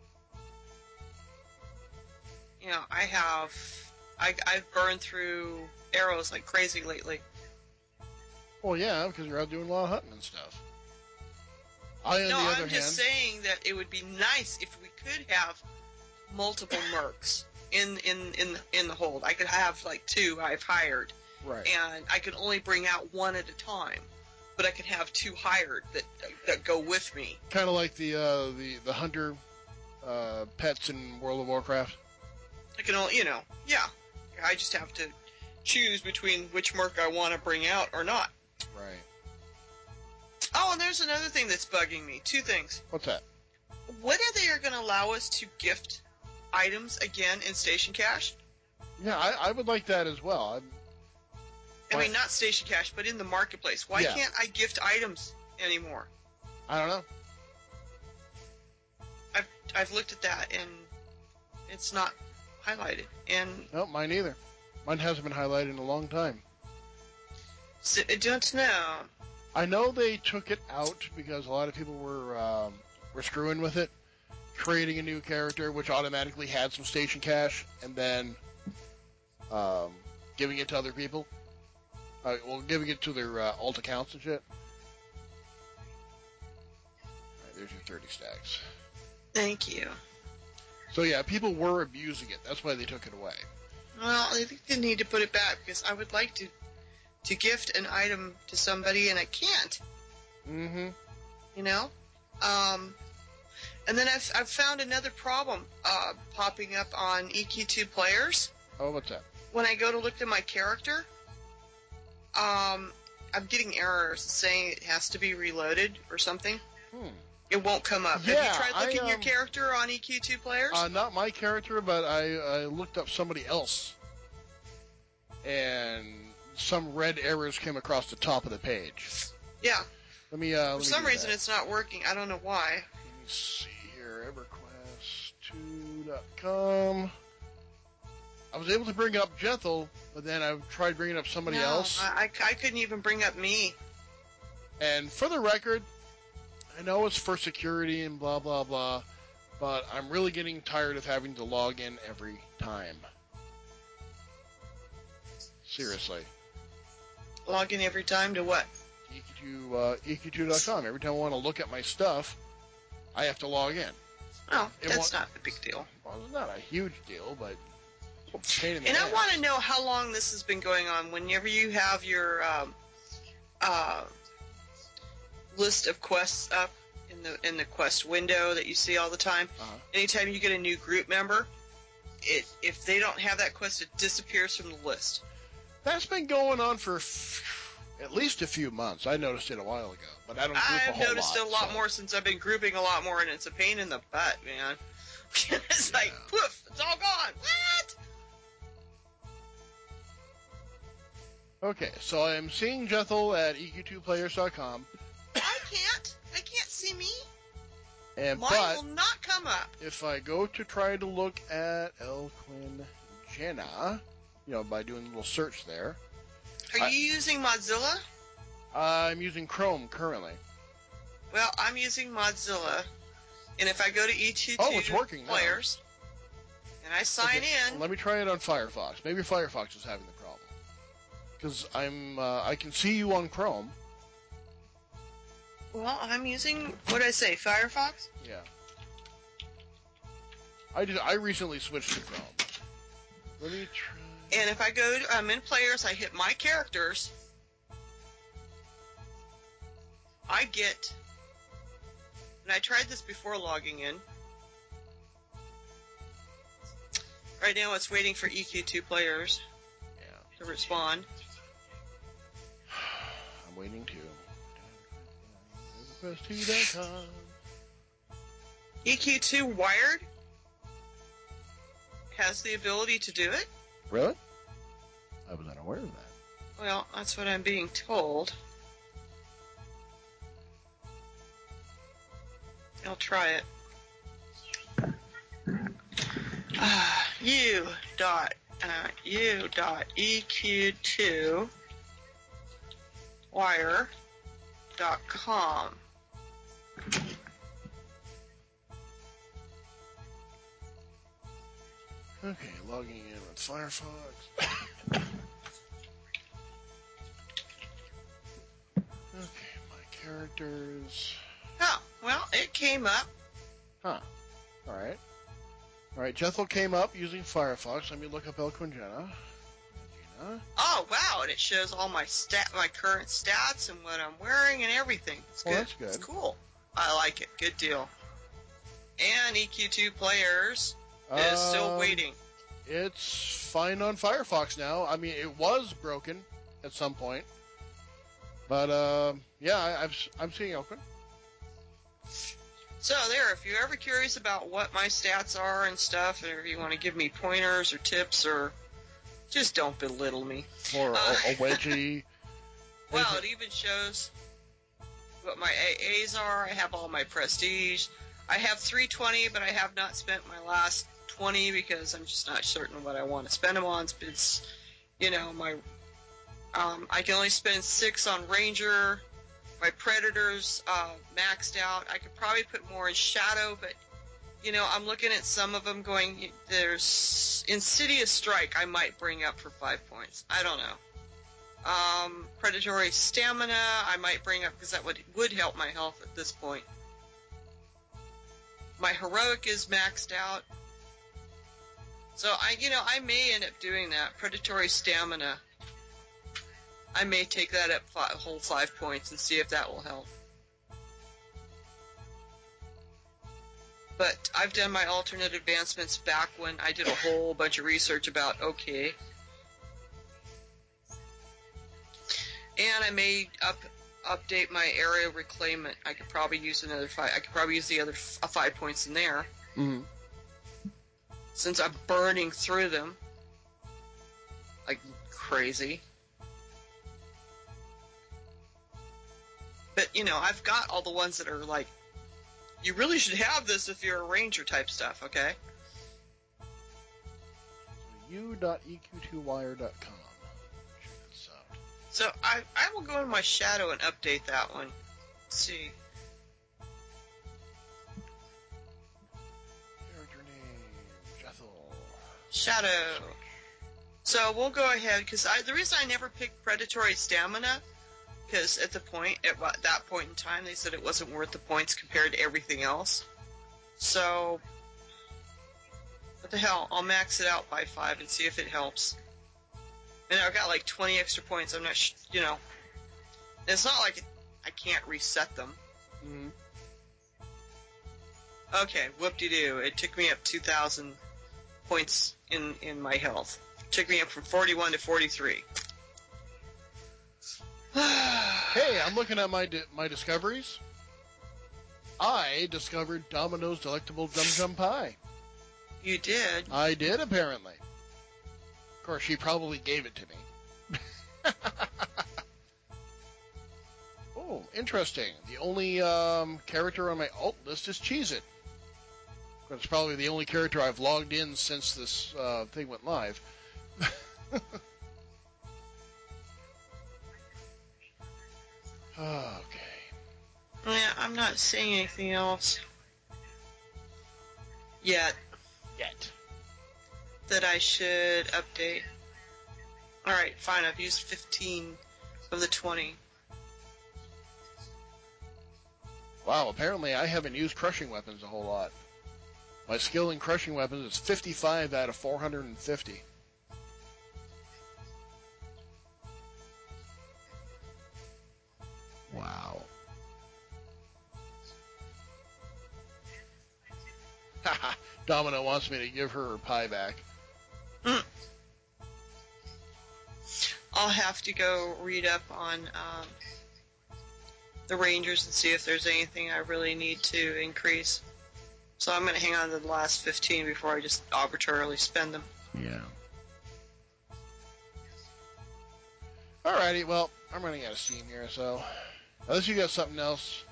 you know, I have, I, I've burned through arrows like crazy lately. Well, yeah, because you're out doing a lot of hunting and stuff. I, on No, the other I'm hand, just saying that it would be nice if we could have multiple mercs in, in, in, in the hold. I could have like two I've hired. right? And I could only bring out one at a time, but I could have two hired that that go with me. Kind of like the uh, the the hunter uh, pets in World of Warcraft. I can only, you know, yeah. I just have to choose between which merc I want to bring out or not. Right. Oh, and there's another thing that's bugging me. Two things. What's that? When are they going to allow us to gift items again in Station Cash? Yeah, I, I would like that as well. I'm, I Why- mean, not Station Cash, but in the marketplace. Why Yeah. can't I gift items anymore? I don't know. I've I've looked at that and it's not highlighted. And No, mine either. Mine hasn't been highlighted in a long time. so, I don't know. I know they took it out because a lot of people were um, were screwing with it, creating a new character which automatically had some station cash, and then um, giving it to other people. Uh, well, giving it to their uh, alt accounts and shit. All right, there's your thirty stacks. Thank you. So yeah, people were abusing it. That's why they took it away. Well, I think they need to put it back because I would like to to gift an item to somebody and I can't. Mm-hmm. You know. Um, and then I've I've found another problem uh, popping up on E Q two players. Oh, what's that? When I go to look at my character, um, I'm getting errors saying it has to be reloaded or something. Hmm. It won't come up. Yeah, Have you tried looking I, your um, character on E Q two players? Uh, not my character, but I, I looked up somebody else, and some red errors came across the top of the page. yeah. Let me. Uh, let For me some do reason, that. it's not working. I don't know why. Let me see here. EverQuest two dot com. I was able to bring up Jethel, but then I tried bringing up somebody No, else. I, I, I couldn't even bring up me. And for the record, I know it's for security and blah blah blah, but I'm really getting tired of having to log in every time. Seriously. Log in every time to what? E Q two, uh, E Q two dot com. Every time I want to look at my stuff, I have to log in. Oh, It that's won't- not a big deal. Well, it's not a huge deal, but it's a pain in the And I ass. want to know how long this has been going on. Whenever you have your um, uh, list of quests up in the in the quest window that you see all the time, Uh-huh. anytime you get a new group member, it if they don't have that quest, it disappears from the list. That's been going on for f- at least a few months. I noticed it a while ago, but I don't group a I've whole noticed lot, it a lot so- more since I've been grouping a lot more, and it's a pain in the butt, man. It's like, Yeah. poof, it's all gone. What? Okay, so I am seeing Jethel at E Q two players dot com, I can't. I can't see me. and Mine but will not come up. if I go to try to look at Elquin Jenna, you know, by doing a little search there, Are I- you using Mozilla? I'm using Chrome currently. Well, I'm using Mozilla, and if I go to E Q two Oh, it's working now. players, and I sign Okay, in, Let me try it on Firefox. Maybe Firefox is having the problem. Because I'm, uh, I can see you on Chrome. Well, I'm using, what did I say, Firefox? Yeah. I did. I recently switched to Chrome. Let me try. And if I go to, um, in Players, I hit My Characters, I get, and I tried this before logging in. Right now it's waiting for E Q two Players Yeah. to respond. I'm waiting too. Request two dot com. E Q two Wired has the ability to do it. Really? I was unaware of that. Well, that's what I'm being told. I'll try it. Uh, U dot uh, U dot E Q two wire dot com. Okay, logging in with Firefox. Okay, my characters. Oh, well, it came up. Huh. Alright. Alright, Jethel came up using Firefox. Let me look up El Quinjena. Quinjena. Oh, wow, and it shows all my stat, my current stats and what I'm wearing and everything. It's Well, good. that's good. It's cool. I like it. Good deal. And E Q two Players is still Um, waiting. It's fine on Firefox now. I mean, it was broken at some point. But, uh, yeah, I, I've, I'm seeing Elkin. So there, if you're ever curious about what my stats are and stuff, or if you want to give me pointers or tips, or just don't belittle me. Or Uh, a, a wedgie. Well, it even shows what my A As are. I have all my prestige. I have three twenty, but I have not spent my last twenty because I'm just not certain what I want to spend them on. It's, you know, my um, I can only spend six on Ranger. My Predators uh, maxed out. I could probably put more in Shadow, but you know, I'm looking at some of them going. There's Insidious Strike. I might bring up for five points. I don't know. Um, predatory stamina, I might bring up because that would would help my health at this point. My heroic is maxed out, so I, you know, I may end up doing that. Predatory stamina, I may take that up five, whole five points and see if that will help. But I've done my alternate advancements back when I did a whole bunch of research about OK. And I may up update my area reclaimment. I could probably use another five. I could probably use the other f- uh, five points in there. Mm-hmm. Since I'm burning through them like crazy. But you know, I've got all the ones that are like, you really should have this if you're a ranger type stuff. Okay. So u dot e q two wire dot com. Check this out. So I I will go in my shadow and update that one. Let's see. Character name, Jethel. Shadow. So we'll go ahead because I the reason I never picked predatory stamina, because at the point at what, that point in time they said it wasn't worth the points compared to everything else. So what the hell? I'll max it out by five and see if it helps. And I've got like twenty extra points. I'm not, sh- you know, it's not like it, I can't reset them. Mm-hmm. Okay, whoop-de-doo. It took me up two thousand points in, in my health. It took me up from forty-one to forty-three. Hey, I'm looking at my di- my discoveries. I discovered Domino's Delectable Dum Dum Pie. You did? I did, apparently. Of course, she probably gave it to me. Oh, interesting. The only um, character on my alt list is Cheez-It. It's probably the only character I've logged in since this uh, thing went live. Okay. Yeah, I'm not seeing anything else yet Yet. that I should update. Alright, fine, I've used fifteen of the twenty. Wow, apparently I haven't used crushing weapons a whole lot. My skill in crushing weapons is fifty-five out of four hundred fifty. Wow. Haha, Domino wants me to give her her pie back. Mm. I'll have to go read up on um, the Rangers and see if there's anything I really need to increase. So I'm going to hang on to the last fifteen before I just arbitrarily spend them. Yeah. Alrighty, well, I'm running out of steam here, so unless you got something else.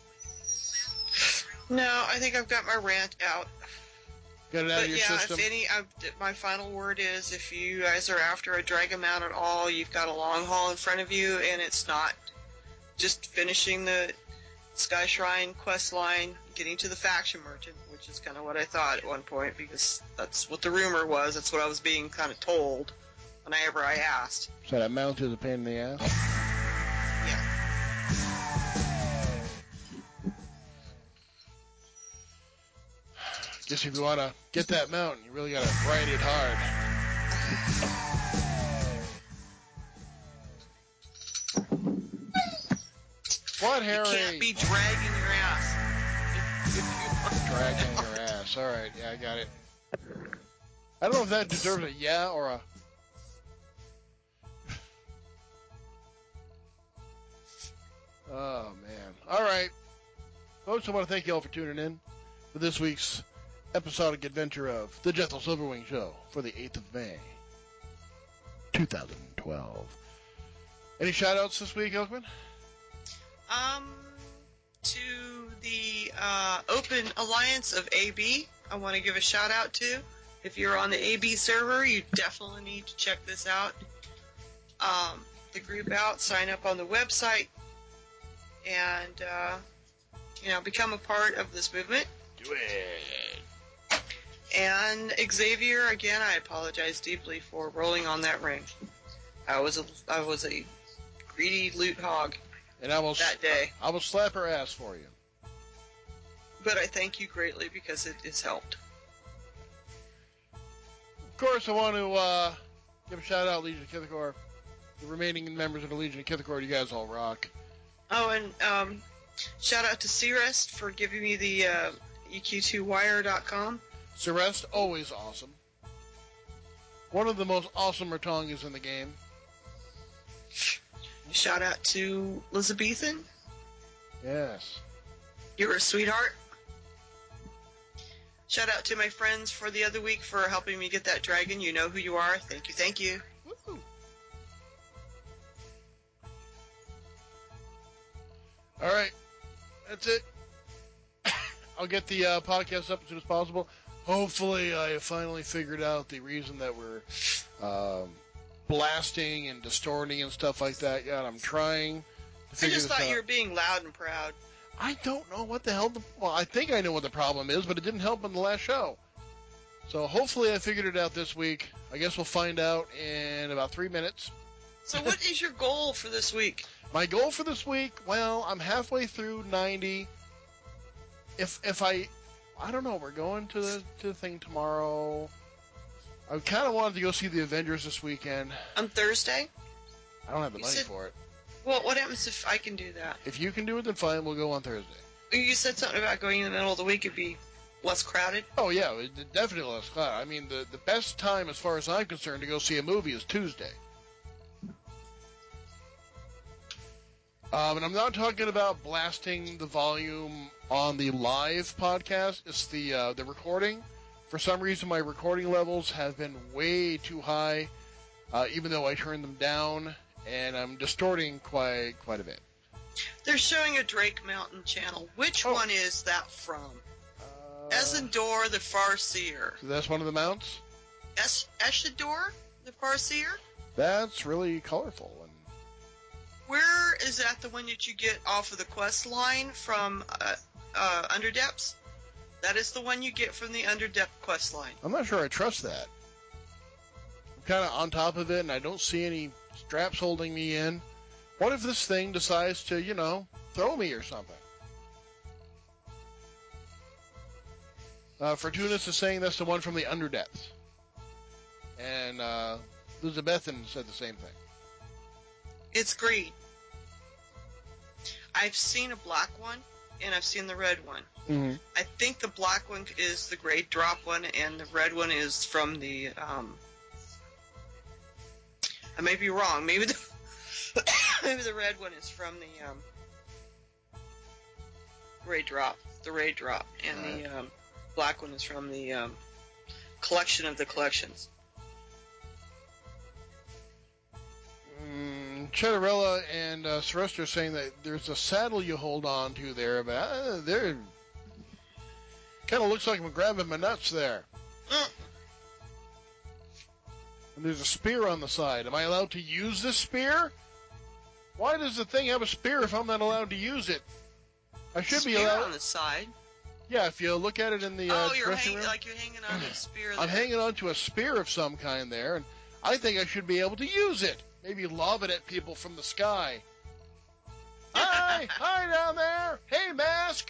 No, I think I've got my rant out. Get it out But of your yeah, system. if any, I, my final word is if you guys are after a drag them out at all, you've got a long haul in front of you, and it's not just finishing the Sky Shrine quest line, getting to the faction merchant, which is kind of what I thought at one point, because that's what the rumor was. That's what I was being kind of told whenever I asked. So that mount is a pain in the ass? Yeah. Guess if you want to get that mount, you really got to grind it hard. What, Harry? You can't be dragging your ass. If you Dragging your ass. All right, yeah, I got it. I don't know if that deserves a yeah or a... Oh, man. All right. Folks, I want to thank you all for tuning in for this week's episodic adventure of the Jethal Silverwing Show for the eighth of May, two thousand twelve. Any shout-outs this week, Oakman? Um, to the uh, Open Alliance of A B, I want to give a shout out to. If you're on the A B server, you definitely need to check this out. Um, the group out, sign up on the website, and uh, you know, become a part of this movement. Do it. And Xavier, again, I apologize deeply for rolling on that ring. I was a, I was a greedy loot hog. And I will, that day. I will slap her ass for you. But I thank you greatly because it has helped. Of course, I want to uh, give a shout out to Legion of Kithakor. The remaining members of the Legion of Kithakor, you guys all rock. Oh, and um, shout out to Searest for giving me the uh, E Q two wire dot com. Searest, always awesome. One of the most awesome Ratongas in the game. Shout out to Elizabethan. Yes. You're a sweetheart. Shout out to my friends for the other week for helping me get that dragon. You know who you are. Thank you, thank you. Woo-hoo. All right. That's it. I'll get the uh, podcast up as soon as possible. Hopefully I have finally figured out the reason that we're um, blasting and distorting and stuff like that. Yeah, I'm trying to I figure just this thought out. you were being loud and proud. I don't know what the hell the... Well, I think I know what the problem is, but it didn't help in the last show. So hopefully I figured it out this week. I guess we'll find out in about three minutes. So what is your goal for this week? My goal for this week, well, I'm halfway through ninety. If if I... I don't know, we're going to the, to the thing tomorrow. I kind of wanted to go see the Avengers this weekend. On Thursday? I don't have the You money said- for it. Well, what happens if I can do that? If you can do it, then fine, we'll go on Thursday. You said something about going in the middle of the week would be less crowded. Oh, yeah, it- definitely less crowded. I mean, the, the best time, as far as I'm concerned, to go see a movie is Tuesday. Um, and I'm not talking about blasting the volume on the live podcast. It's the uh, the recording. For some reason, my recording levels have been way too high, uh, even though I turned them down, and I'm distorting quite quite a bit. They're showing a Drake Mountain channel. Which Oh. one is that from? Uh, Esendor the Farseer. so that's one of the mounts. Es- Eshador the Farseer? That's really colorful. And Where is that the one that you get off of the quest line from uh, uh, Underdepths? That is the one you get from the Underdepth quest line. I'm not sure I trust that. I'm kind of on top of it, and I don't see any straps holding me in. What if this thing decides to, you know, throw me or something? Uh, Fortunas is saying that's the one from the Underdepths. And uh, Elizabethan said the same thing. It's green. I've seen a black one, and I've seen the red one. Mm-hmm. I think the black one is the Great Drop one, and the red one is from the, um... I may be wrong. Maybe the maybe the red one is from the, um... Great Drop. The Raid Drop. And Right. the, um... black one is from the, um... Collection of the Collections. Mm, Cheddarella and uh, Sorrester are saying that there's a saddle you hold on to there, but uh, there kind of looks like I'm grabbing my nuts there. Mm. And there's a spear on the side. Am I allowed to use this spear? Why does the thing have a spear if I'm not allowed to use it? I should Spear be allowed. on the side. Yeah, if you look at it in the uh, Oh, you're dressing hang- room, like you're hanging on to a spear there. I'm hanging onto a spear of some kind there, and I think I should be able to use it. Maybe lob it at people from the sky. Hi, hi down there. Hey, mask.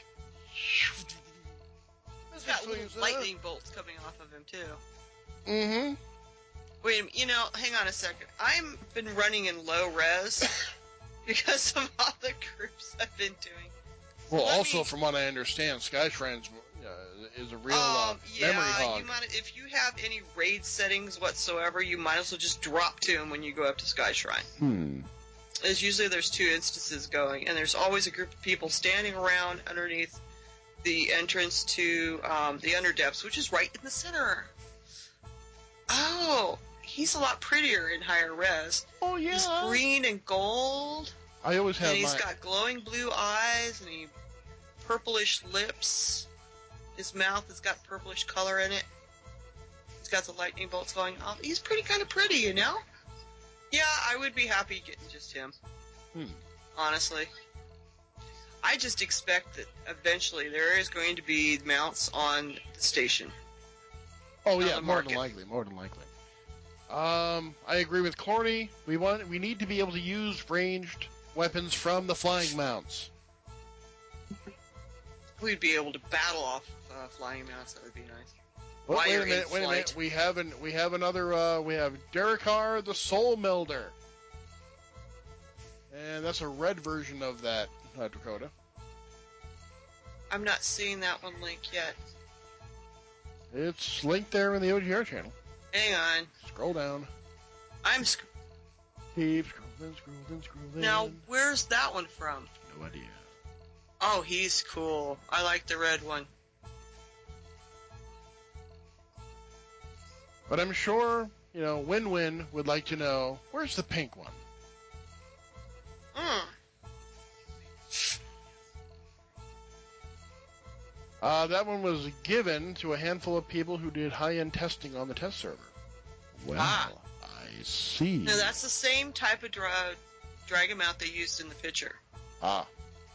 He's got little lightning bolts coming off of him, too. Mm-hmm. Wait, a minute, you know, hang on a second. I've been running in low res because of all the groups I've been doing. So Well, let also, me- from what I understand, Skyshrine's uh, is a real uh, um, yeah, memory hog. you might, if you have any raid settings whatsoever, you might as well just drop to them when you go up to Sky Shrine. Hmm. As usually there's two instances going, and there's always a group of people standing around underneath the entrance to um, the Underdepths, which is right in the center. Oh, he's a lot prettier in higher res. Oh, yeah. He's green and gold, I always have and he's my... got glowing blue eyes, and he purplish lips. His mouth has got purplish color in it. He's got the lightning bolts going off. He's pretty kind of pretty, you know? Yeah, I would be happy getting just him. Hmm. Honestly. I just expect that eventually there is going to be mounts on the station. Oh, on yeah, the more market. than likely, more than likely. Um, I agree with Corny. We want, we need to be able to use ranged weapons from the flying mounts. We'd be able to battle off uh, flying mounts. That would be nice. Oh, While wait you're a in minute, wait a minute. flight. We have an, we have another. Uh, we have Derekar the Soul Melder, and that's a red version of that, uh, Dakota. I'm not seeing that one link yet. It's linked there in the O G R channel. Hang on. Scroll down. I'm sc- Keep scrolling, scrolling, scrolling. now. Where's that one from? No idea. Oh, he's cool. I like the red one. But I'm sure, you know, Win-Win would like to know, where's the pink one? Hmm. Uh, that one was given to a handful of people who did high-end testing on the test server. Well, Ah. I see. Now that's the same type of dra- dragon mount they used in the picture. Ah.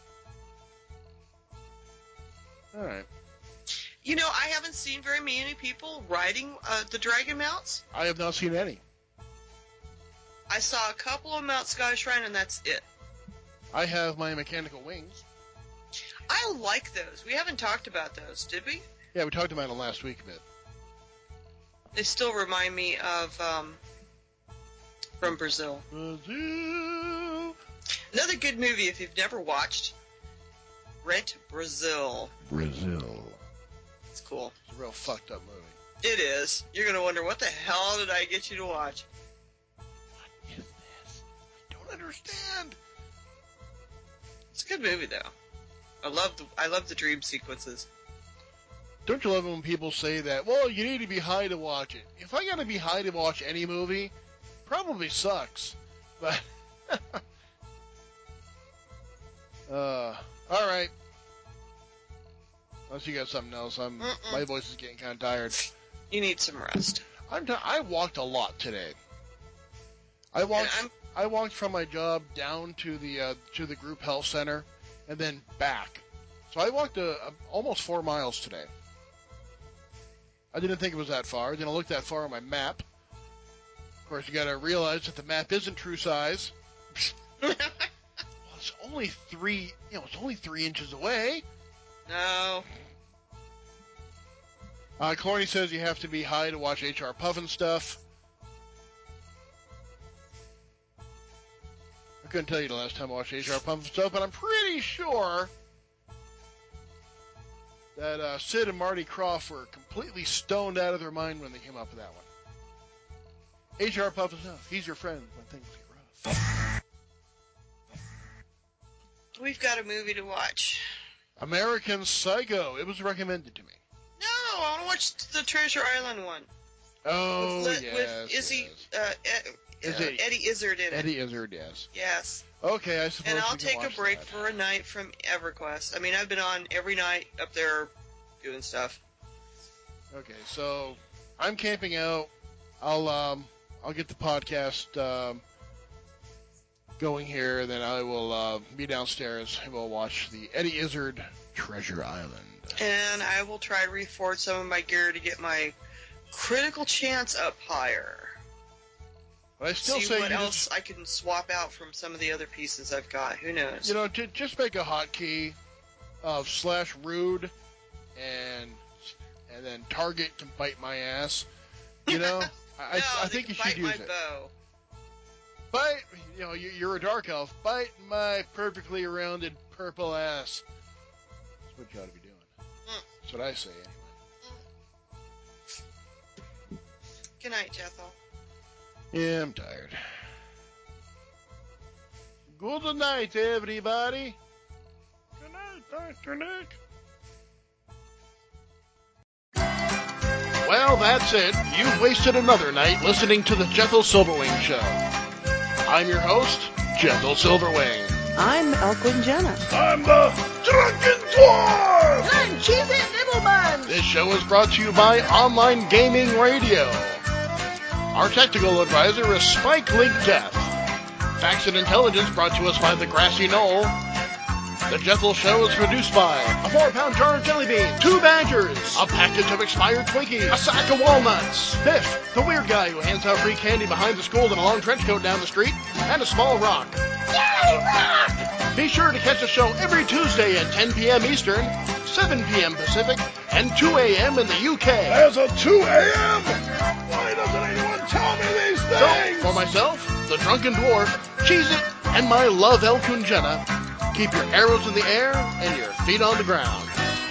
All right. You know, I haven't seen very many people riding uh, the dragon mounts. I have not seen any. I saw a couple of Mount Sky Shrine, and that's it. I have my mechanical wings. I like those. We haven't talked about those, did we? Yeah, we talked about it last week a bit. They still remind me of um, from Brazil. Brazil. Another good movie if you've never watched. Rent Brazil. Brazil. It's cool. It's a real fucked up movie. It is. You're gonna wonder what the hell did I get you to watch? What is this? I don't understand. It's a good movie though. I love the I love the dream sequences. Don't you love it when people say that, well, you need to be high to watch it? If I gotta be high to watch any movie, probably sucks. But, uh, alright. Unless you got something else, I'm, Mm-mm. my voice is getting kind of tired. You need some rest. I'm t- I walked a lot today. I walked, And I walked from my job down to the, uh, to the group health center and then back. So I walked a, a, almost four miles today. I didn't think it was that far. I didn't look that far on my map. Of course, you got to realize that the map isn't true size. Well, it's only three. You know, it's only three inches away. No. Uh, Corny says you have to be high to watch H R Puffin stuff. I couldn't tell you the last time I watched H R Puffin stuff, but I'm pretty sure that uh, Sid and Marty Krofft were completely stoned out of their mind when they came up with that one. H R Puffin stuff. He's your friend when things get rough. We've got a movie to watch. American Psycho. It was recommended to me. No, I want to watch the Treasure Island one. Oh, with, yes. With Izzy, yes. uh, Ed, Is uh, it- Eddie Izzard in it. Eddie Izzard, yes. Yes. Okay, I suppose And I'll we can take a watch break that. for a night from EverQuest. I mean, I've been on every night up there doing stuff. Okay, so I'm camping out. I'll um I'll get the podcast um, going here, then I will uh, be downstairs and we'll watch the Eddie Izzard Treasure Island. And I will try to reforward some of my gear to get my critical chance up higher. But I still See say what you else just, I can swap out from some of the other pieces I've got. Who knows? you know, j- just make a hotkey of slash rude and and then target can bite my ass. You know, I, no, I they think can you should bite use my it. bow. Bite, you know, you- you're a dark elf. Bite my perfectly rounded purple ass. That's what you ought to be doing. Mm. That's what I say, anyway. Good night, Jethel. Yeah, I'm tired. Good night, everybody. Good night, Doctor Nick. Well, that's it. You've wasted another night listening to the Jethel Silverwing Show. I'm your host, Jethel Silverwing. I'm Elquin Jenna. I'm the Drunken Dwarf! And I'm Cheez-It Nibblebun. This show is brought to you by Online Gaming Radio. Our technical advisor is Spike Link Death. Facts and Intelligence brought to us by The Grassy Knoll. The Jethel Show is produced by a four-pound jar of jelly beans, two badgers, a package of expired Twinkies, a sack of walnuts, Biff, the weird guy who hands out free candy behind the school in a long trench coat down the street, and a small rock. Yay, rock! Be sure to catch the show every Tuesday at ten p.m. Eastern, seven p.m. Pacific, and two a.m. in the U K. There's a two a.m.? Why doesn't anyone tell me these So, things? for myself, the Drunken Dwarf, Cheez-It, and my love Elkun Jenna, keep your arrows in the air and your feet on the ground.